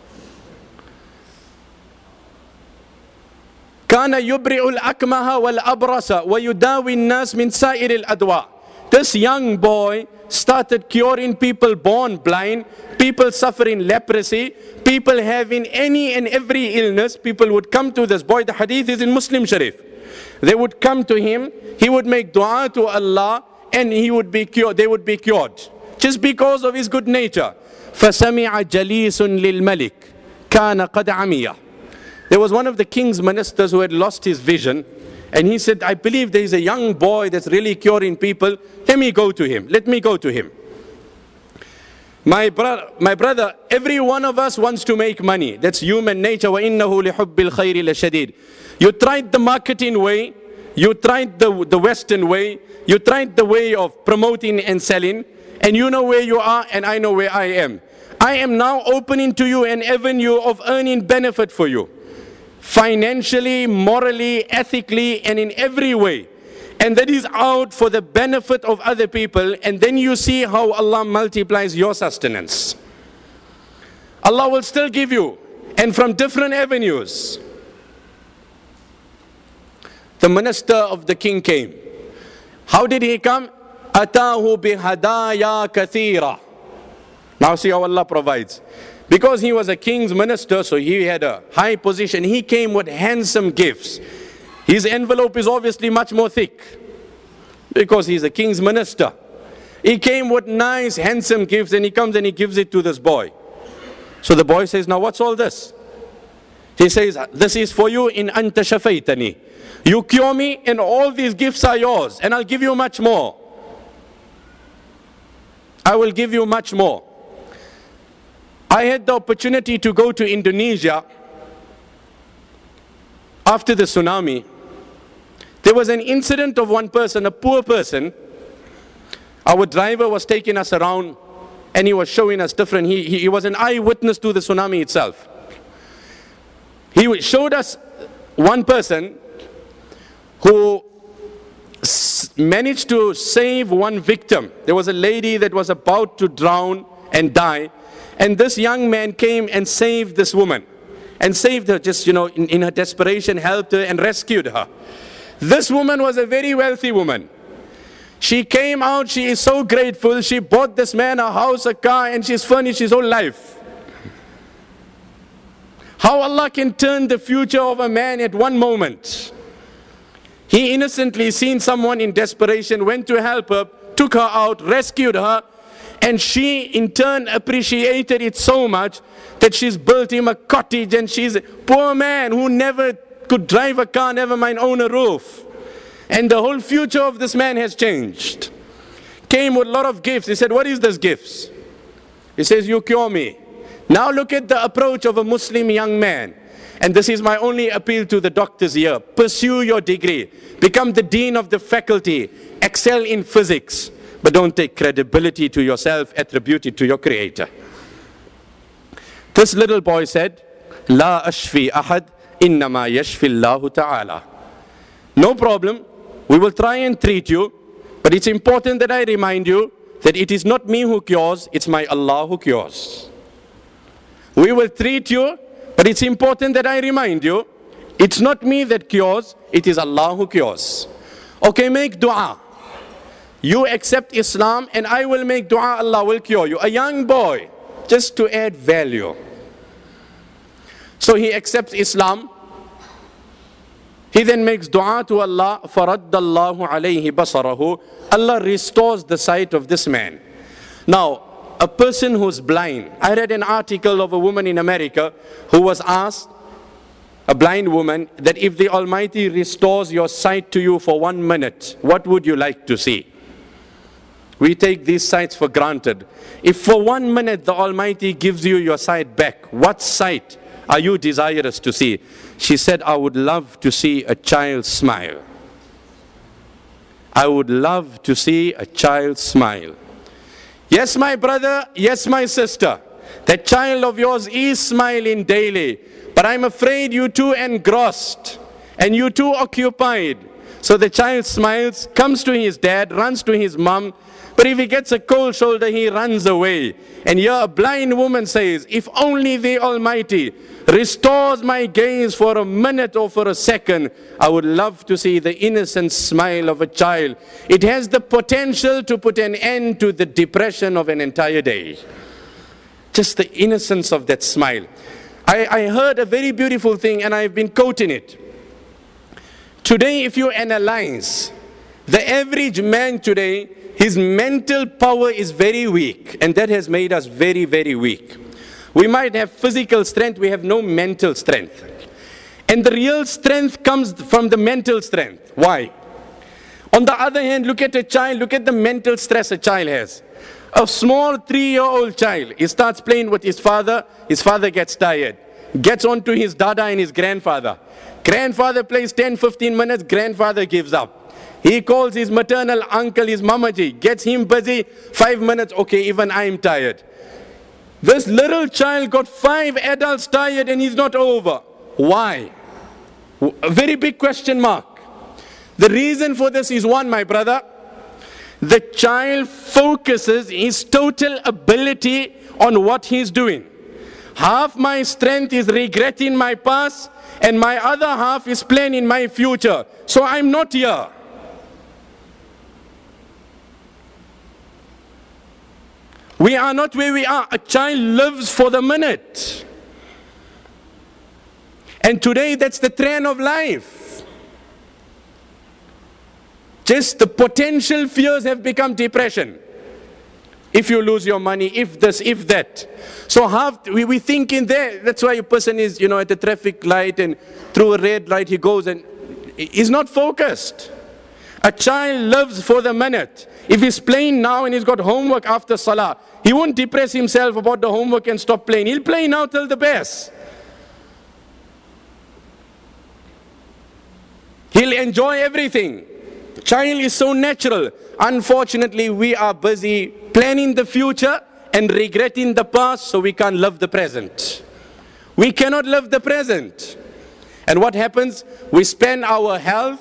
كان يبرئ الأكمه والأبرص ويداوي الناس من سائر الأدواء. This young boy started curing people born blind, people suffering leprosy, people having any and every illness. People would come to this boy. The hadith is in Muslim Sharif. They would come to him, he would make dua to Allah, and he would be cured. They would be cured just because of his good nature. فَسَمِعَ جَلِيسٌ لِلْمَلِكِ كَانَ قَدْ عَمِيَ. There was one of the king's ministers who had lost his vision, and he said, "I believe there is a young boy that's really curing people. Let me go to him. Let me go to him." My brother, every one of us wants to make money. That's human nature. وَإِنَّهُ لِحُبِّ الْخَيْرِ لَشَدِيدٌ. You tried the marketing way, you tried the Western way, you tried the way of promoting and selling, and you know where you are and I know where I am. I am now opening to you an avenue of earning benefit for you. Financially, morally, ethically, and in every way. And that is out for the benefit of other people, and then you see how Allah multiplies your sustenance. Allah will still give you, and from different avenues. The minister of the king came. How did he come? Atahu bihadaya kathira. Now see how Allah provides. Because he was a king's minister, so he had a high position, he came with handsome gifts. His envelope is obviously much more thick, because he's a king's minister. He came with nice, handsome gifts, and he comes and he gives it to this boy. So the boy says, "Now what's all this?" He says, "This is for you in anta shafaitani. You cure me, and all these gifts are yours, and I'll give you much more. I will give you much more." I had the opportunity to go to Indonesia after the tsunami. There was an incident of one person, a poor person. Our driver was taking us around and he was showing us different. He was an eyewitness to the tsunami itself. He showed us one person who managed to save one victim. There was a lady that was about to drown and die. And this young man came and saved this woman. And saved her, just, in her desperation, helped her and rescued her. This woman was a very wealthy woman. She came out, she is so grateful. She bought this man a house, a car, and she's furnished his whole life. How Allah can turn the future of a man at one moment. He innocently seen someone in desperation, went to help her, took her out, rescued her. And she in turn appreciated it so much that she's built him a cottage, and she's a poor man who never could drive a car, never mind own a roof. And the whole future of this man has changed. Came with a lot of gifts. He said, "What is this gifts?" He says, "You cure me." Now look at the approach of a Muslim young man. And this is my only appeal to the doctors here. Pursue your degree. Become the dean of the faculty. Excel in physics. But don't take credibility to yourself, attribute it to your creator. This little boy said, La ashfi ahad, innama yashfi Allahu ta'ala. No problem. We will try and treat you. But it's important that I remind you that it is not me who cures, it's my Allah who cures. We will treat you, but it's important that I remind you, it's not me that cures, it is Allah who cures. Okay, make dua. You accept Islam and I will make dua, Allah will cure you. A young boy, just to add value. So he accepts Islam. He then makes dua to Allah. فَرَدَّ اللَّهُ عَلَيْهِ بَصَرَهُ. Allah restores the sight of this man. Now, a person who's blind. I read an article of a woman in America who was asked, a blind woman, that if the Almighty restores your sight to you for 1 minute, what would you like to see? We take these sights for granted. If for 1 minute the Almighty gives you your sight back, what sight are you desirous to see? She said, I would love to see a child smile. I would love to see a child smile. Yes, my brother, yes, my sister, that child of yours is smiling daily, but I'm afraid you too engrossed and you too occupied. So the child smiles, comes to his dad, runs to his mom, but if he gets a cold shoulder, he runs away. And here a blind woman says, if only the Almighty restores my gaze for a minute or for a second, I would love to see the innocent smile of a child. It has the potential to put an end to the depression of an entire day. Just the innocence of that smile. I heard a very beautiful thing and I've been quoting it. Today, if you analyze, the average man today, his mental power is very weak, and that has made us very, very weak. We might have physical strength, we have no mental strength. And the real strength comes from the mental strength. Why? On the other hand, look at a child, look at the mental stress a child has. A small 3-year-old child, he starts playing with his father gets tired. Gets on to his dada and his grandfather. Grandfather plays 10-15 minutes, grandfather gives up. He calls his maternal uncle, his mamaji, gets him busy, 5 minutes, okay, even I'm tired. This little child got 5 adults tired and he's not over. Why? A very big question mark. The reason for this is one, my brother. The child focuses his total ability on what he's doing. Half my strength is regretting my past and my other half is planning my future. So I'm not here. We are not where we are. A child lives for the minute. And today that's the trend of life. Just the potential fears have become depression. If you lose your money, if this, if that. So we think in there, that's why a person is, at the traffic light and through a red light he goes and he's not focused. A child lives for the minute. If he's playing now and he's got homework after Salah, he won't depress himself about the homework and stop playing. He'll play now till the best. He'll enjoy everything. Child is so natural. Unfortunately, we are busy planning the future and regretting the past, so we can't love the present. We cannot love the present. And what happens? We spend our health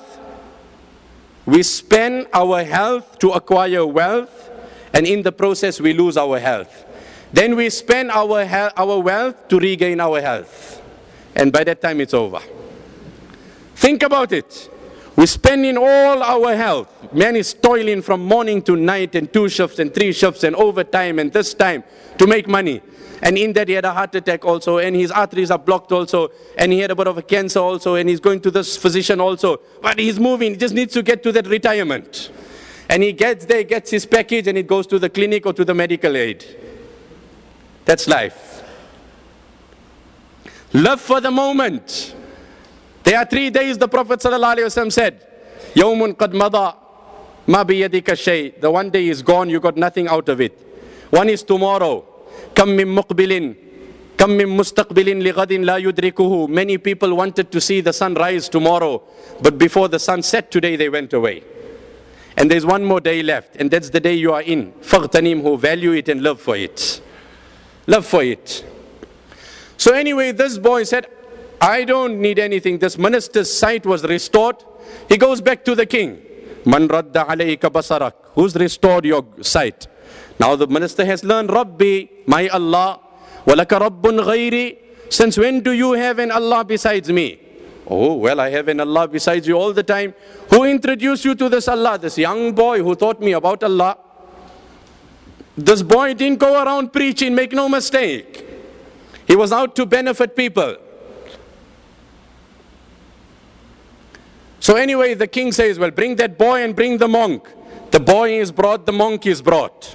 to acquire wealth, and in the process we lose our health. Then we spend our wealth to regain our health. And by that time it's over. Think about it. We're spending all our health. Man is toiling from morning to night and 2 shifts and 3 shifts and overtime and this time to make money. And in that he had a heart attack also, and his arteries are blocked also, and he had a bit of a cancer also, and he's going to this physician also. But he's moving, he just needs to get to that retirement. And he gets there, gets his package, and it goes to the clinic or to the medical aid. That's life. Live for the moment. There are 3 days the Prophet ﷺ said, يَوْمٌ قَدْ مَضَى مَا بِيَدِكَ شَيْءٍ. The one day is gone, you got nothing out of it. One is tomorrow. كَمْ مِن مُقْبِلٍ كم من مستقبل لغد لا يدركه. Many people wanted to see the sun rise tomorrow, but before the sun set today, they went away. And there's one more day left, and that's the day you are in. فَاغْتَنِمْهُ, value it and live for it. Live for it. So anyway, this boy said, I don't need anything. This minister's sight was restored. He goes back to the king. Man radda alayka basarak. Who's restored your sight? Now the minister has learned, Rabbi, my Allah, walaka rabbun ghayri. Since when do you have an Allah besides me? Oh, well, I have an Allah besides you all the time. Who introduced you to this Allah? This young boy who taught me about Allah. This boy didn't go around preaching, make no mistake. He was out to benefit people. So anyway, the king says, well, bring that boy and bring the monk. The boy is brought, the monk is brought.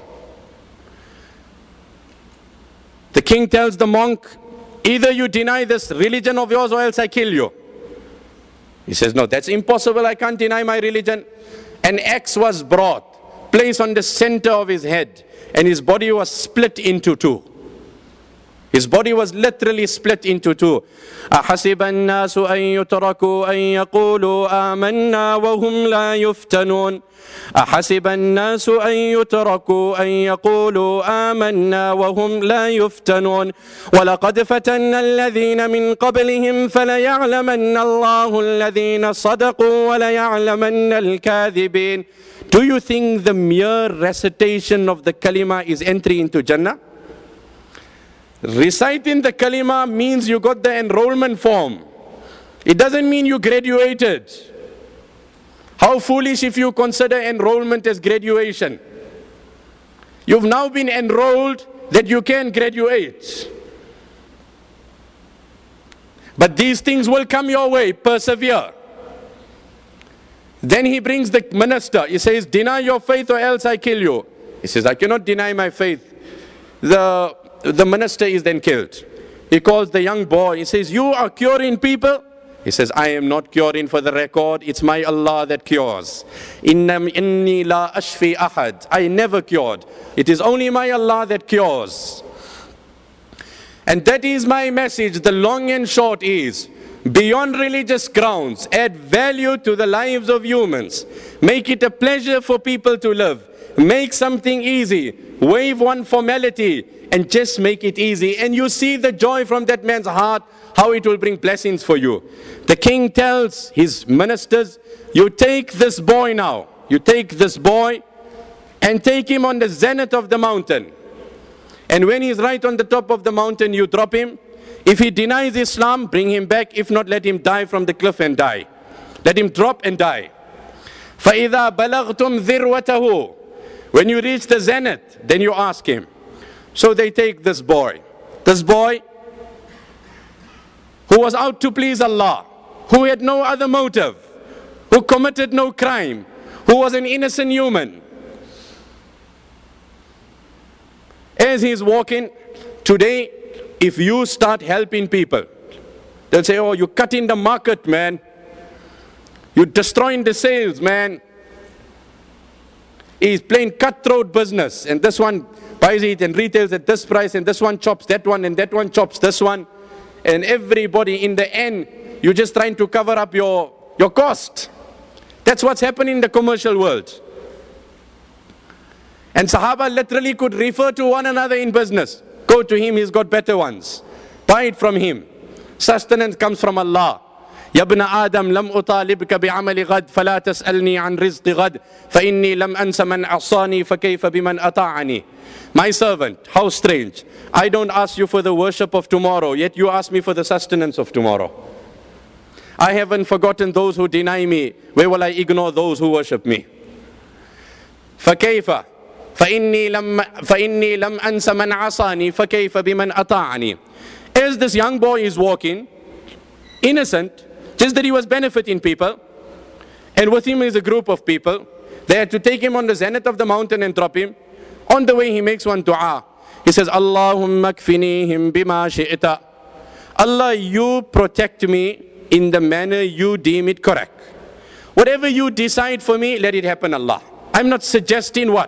The king tells the monk, either you deny this religion of yours or else I kill you. He says, no, that's impossible. I can't deny my religion. An axe was brought, placed on the center of his head, and his body was split into two. His body was literally split into two. أَحَسِبَ النَّاسُ أَن يُتْرَكُوا أَن يَقُولُوا آمَنَّا وَهُمْ لَا يُفْتَنُونَ أَحَسِبَ النَّاسُ أَن يُتْرَكُوا أَن يَقُولُوا آمَنَّا وَهُمْ لَا يُفْتَنُونَ وَلَقَدْ فَتَنَّا الَّذِينَ مِنْ قَبْلِهِمْ فَلَيَعْلَمَنَّ اللَّهُ الَّذِينَ صَدَقُوا وَلَيَعْلَمَنَّ الْكَاذِبِينَ. Do you think the mere recitation of the kalima is entry into Jannah? Reciting the kalima means you got the enrollment form. It doesn't mean you graduated. How foolish if you consider enrollment as graduation. You've now been enrolled that you can graduate. But these things will come your way, persevere. Then he brings the minister. He says, deny your faith or else I kill you. He says, I cannot deny my faith. The minister is then killed. He calls the young boy. He says, you are curing people? He says, I am not curing, for the record. It's my Allah that cures. Inni la ashfi ahad. I never cured. It is only my Allah that cures. And that is my message. The long and short is, beyond religious grounds, add value to the lives of humans. Make it a pleasure for people to live. Make something easy. Waive one formality and just make it easy. And you see the joy from that man's heart, how it will bring blessings for you. The king tells his ministers, you take this boy now. You take this boy and take him on the zenith of the mountain. And when he's right on the top of the mountain, you drop him. If he denies Islam, bring him back. If not, let him die from the cliff and die. Let him drop and die. فَإِذَا بَلَغْتُمْ ذِرْوَتَهُ. When you reach the zenith, then you ask him. So they take this boy. This boy who was out to please Allah, who had no other motive, who committed no crime, who was an innocent human. As he's walking, today, if you start helping people, they'll say, oh, you're cutting the market, man. You're destroying the sales, man. He's playing cutthroat business, and this one buys it and retails at this price, and this one chops that one, and that one chops this one. And everybody, in the end, you're just trying to cover up your cost. That's what's happening in the commercial world. And Sahaba literally could refer to one another in business. Go to him, he's got better ones. Buy it from him. Sustenance comes from Allah. يا ابن آدم لم أطالبك بعمل غد فلا تسألني عن رزق غد فإني لم أنس من عصاني فكيف بمن أطاعني. My servant, how strange. I don't ask you for the worship of tomorrow, yet you ask me for the sustenance of tomorrow. I haven't forgotten those who deny me. Where will I ignore those who worship me? فكيف فإني لم أنس من عصاني فكيف بمن أطاعني. As this young boy is walking, innocent, just that he was benefiting people, and with him is a group of people. They had to take him on the zenith of the mountain and drop him. On the way he makes one dua. He says, Allahumma kfinihim bima shi'ta. Allah, you protect me in the manner you deem it correct. Whatever you decide for me, let it happen, Allah. I'm not suggesting what?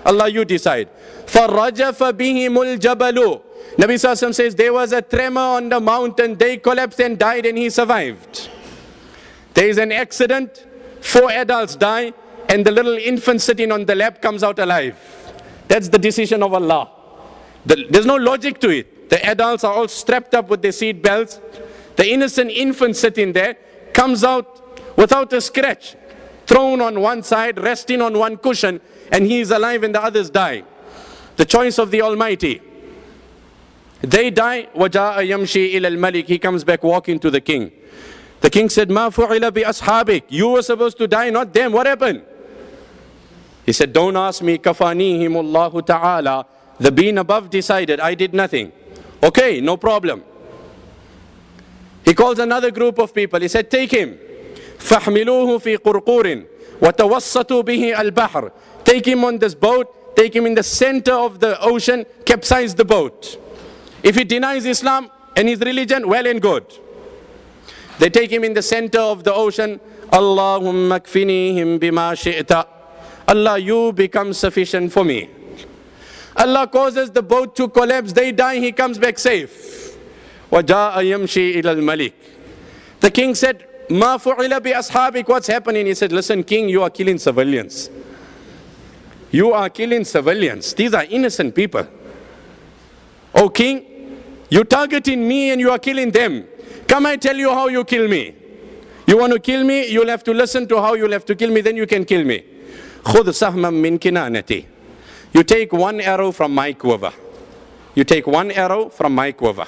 Allah, you decide. فَرَجَفَ بِهِمُ الْجَبَلُ. Nabi Sallallahu says there was a tremor on the mountain, they collapsed and died, and he survived. There is an accident, 4 adults die, and the little infant sitting on the lap comes out alive. That's the decision of Allah. There's no logic to it. The adults are all strapped up with their seat belts. The innocent infant sitting there comes out without a scratch, thrown on one side, resting on one cushion, and he is alive and the others die. The choice of the Almighty. They die. وَجَاءَ يَمْشِي إِلَى الْمَلِكِ. He comes back walking to the king. The king said, مَا فُعِلَ بِأَصْحَابِكَ. You were supposed to die, not them. What happened? He said, don't ask me. كَفَانِيهِمُ اللَّهُ تَعَالَى. The being above decided, I did nothing. Okay, no problem. He calls another group of people. He said, take him. فَحْمِلُوهُ فِي قُرْقُورٍ وَتَوَسَّطُوا بِهِ الْبَحْرِ. Take him on this boat. Take him in the center of the ocean. Capsize the boat. If he denies Islam and his religion, well and good. They take him in the center of the ocean. Allahumma kfinihim bima shi'ta. Allah, you become sufficient for me. Allah causes the boat to collapse. They die. He comes back safe. وَجَاءَ يَمْشِي إِلَى الْمَلِكِ. The king said, مَا فُعِلَ بِأَصْحَابِكَ. What's happening? He said, listen, king, you are killing civilians. You are killing civilians. These are innocent people. Oh king, you're targeting me and you are killing them. Come, I tell you how you kill me. You want to kill me? You'll have to listen to how you'll have to kill me, then you can kill me. خُذْ سَهْمًا مِنْ كِنَانَتِي. You take one arrow from my quiver. You take one arrow from my quiver.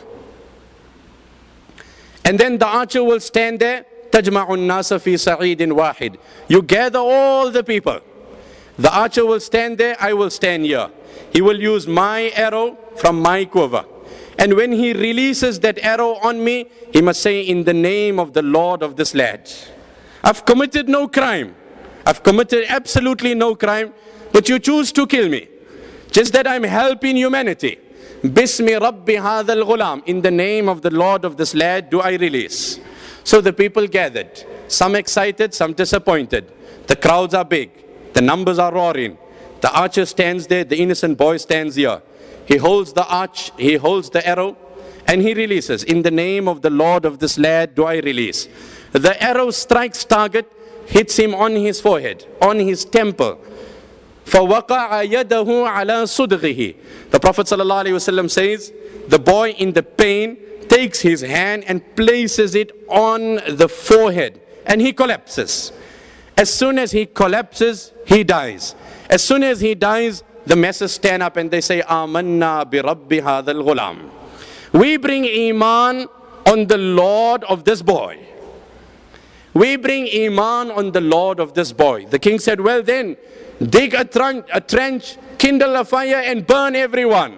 And then the archer will stand there. تَجْمَعُ النَّاسَ فِي سَعِيدٍ وَاحِدٍ. You gather all the people. The archer will stand there, I will stand here. He will use my arrow from my quiver. And when he releases that arrow on me, he must say, in the name of the Lord of this lad. I've committed no crime. I've committed absolutely no crime, but you choose to kill me. Just that I'm helping humanity. Bismi Rabbi hadha al-ghulam. In the name of the Lord of this lad do I release. So the people gathered. Some excited, some disappointed. The crowds are big. The numbers are roaring. The archer stands there, the innocent boy stands here. He holds the arch, he holds the arrow, and he releases. In the name of the Lord of this lad do I release. The arrow strikes target, hits him on his forehead, on his temple. فَوَقَعَ يَدَهُ عَلَى صُدْغِهِ. The Prophet ﷺ says, the boy in the pain takes his hand and places it on the forehead, and he collapses. As soon as he collapses, he dies. As soon as he dies, the masses stand up and they say, Amanna bi Rabbi hadha al-ghulam. We bring Iman on the Lord of this boy. We bring Iman on the Lord of this boy. The king said, well then, dig a trench, kindle a fire and burn everyone.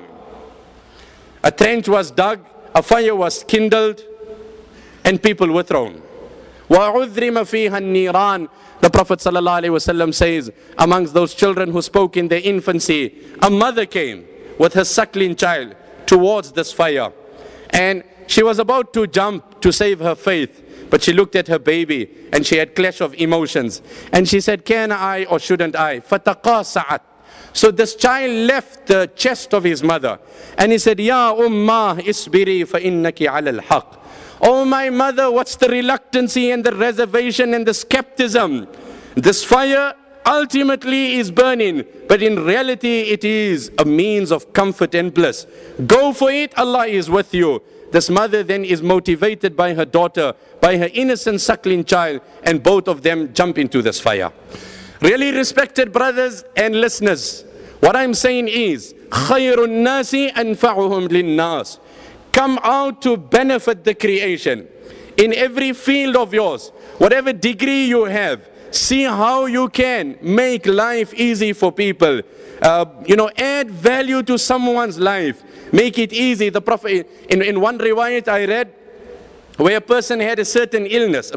A trench was dug, a fire was kindled, and people were thrown. وَعُذْرِمَ فِيهَا النِّيرَانِ. The Prophet ﷺ says, amongst those children who spoke in their infancy, a mother came with her suckling child towards this fire. And she was about to jump to save her faith, but she looked at her baby and she had clash of emotions. And she said, can I or shouldn't I? فَتَقَاسَعَتْ. So this child left the chest of his mother and he said, Ya ummah isbiri fa innaki ala al-haq. Oh my mother, what's the reluctancy and the reservation and the skepticism? This fire ultimately is burning, but in reality it is a means of comfort and bliss. Go for it, Allah is with you. This mother then is motivated by her daughter, by her innocent suckling child, and both of them jump into this fire. Really respected brothers and listeners, what I'm saying is, خَيْرُ النَّاسِ أَنْفَعُهُمْ لِلنَّاسِ. Come out to benefit the creation. In every field of yours, whatever degree you have, see how you can make life easy for people. Add value to someone's life. Make it easy. The Prophet, in one riwayat I read, where a person had a certain illness,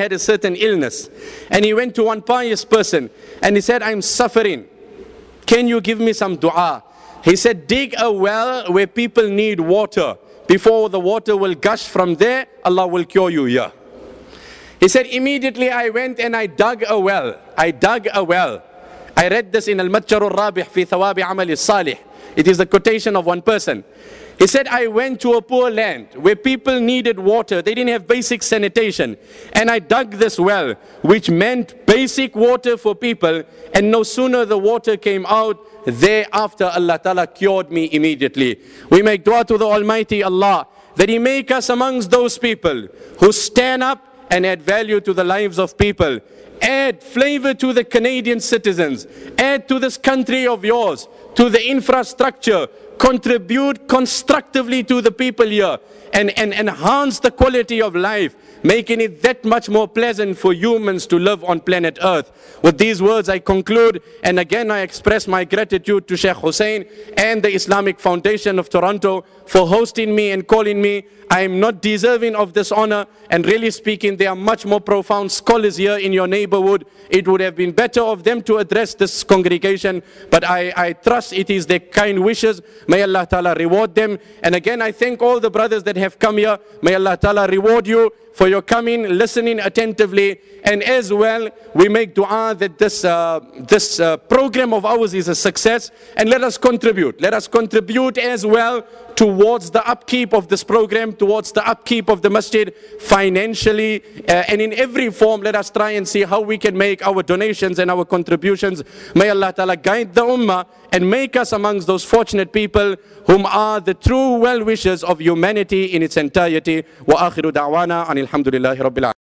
and he went to one pious person, and he said, I'm suffering. Can you give me some dua? He said, dig a well where people need water. Before the water will gush from there, Allah will cure you here. He said, immediately I went and I dug a well. I read this in Al-Matjar al-Rabih fi Thawabi Amali Salih. It is a quotation of one person. He said, I went to a poor land where people needed water. They didn't have basic sanitation. And I dug this well, which meant basic water for people. And no sooner the water came out, thereafter Allah Ta'ala cured me immediately. We make dua to the Almighty Allah that He make us amongst those people who stand up and add value to the lives of people. Add flavor to the Canadian citizens. Add to this country of yours, to the infrastructure. Contribute constructively to the people here and enhance the quality of life, making it that much more pleasant for humans to live on planet Earth. With these words I conclude, and again I express my gratitude to Sheikh Hussein and the Islamic Foundation of Toronto for hosting me and calling me. I am not deserving of this honor, and really speaking, there are much more profound scholars here in your neighborhood. It would have been better of them to address this congregation, but I trust it is their kind wishes. May Allah Ta'ala reward them. And again, I thank all the brothers that have come here. May Allah Ta'ala reward you for your coming, listening attentively. And as well, we make dua that this program of ours is a success. And let us contribute. Let us contribute as well towards the upkeep of this program, towards the upkeep of the masjid financially and in every form. Let us try and see how we can make our donations and our contributions. May Allah Ta'ala guide the ummah and make us amongst those fortunate people whom are the true well-wishers of humanity in its entirety. Wa akhiru da'wana anil hamdulillahi rabbil alamin.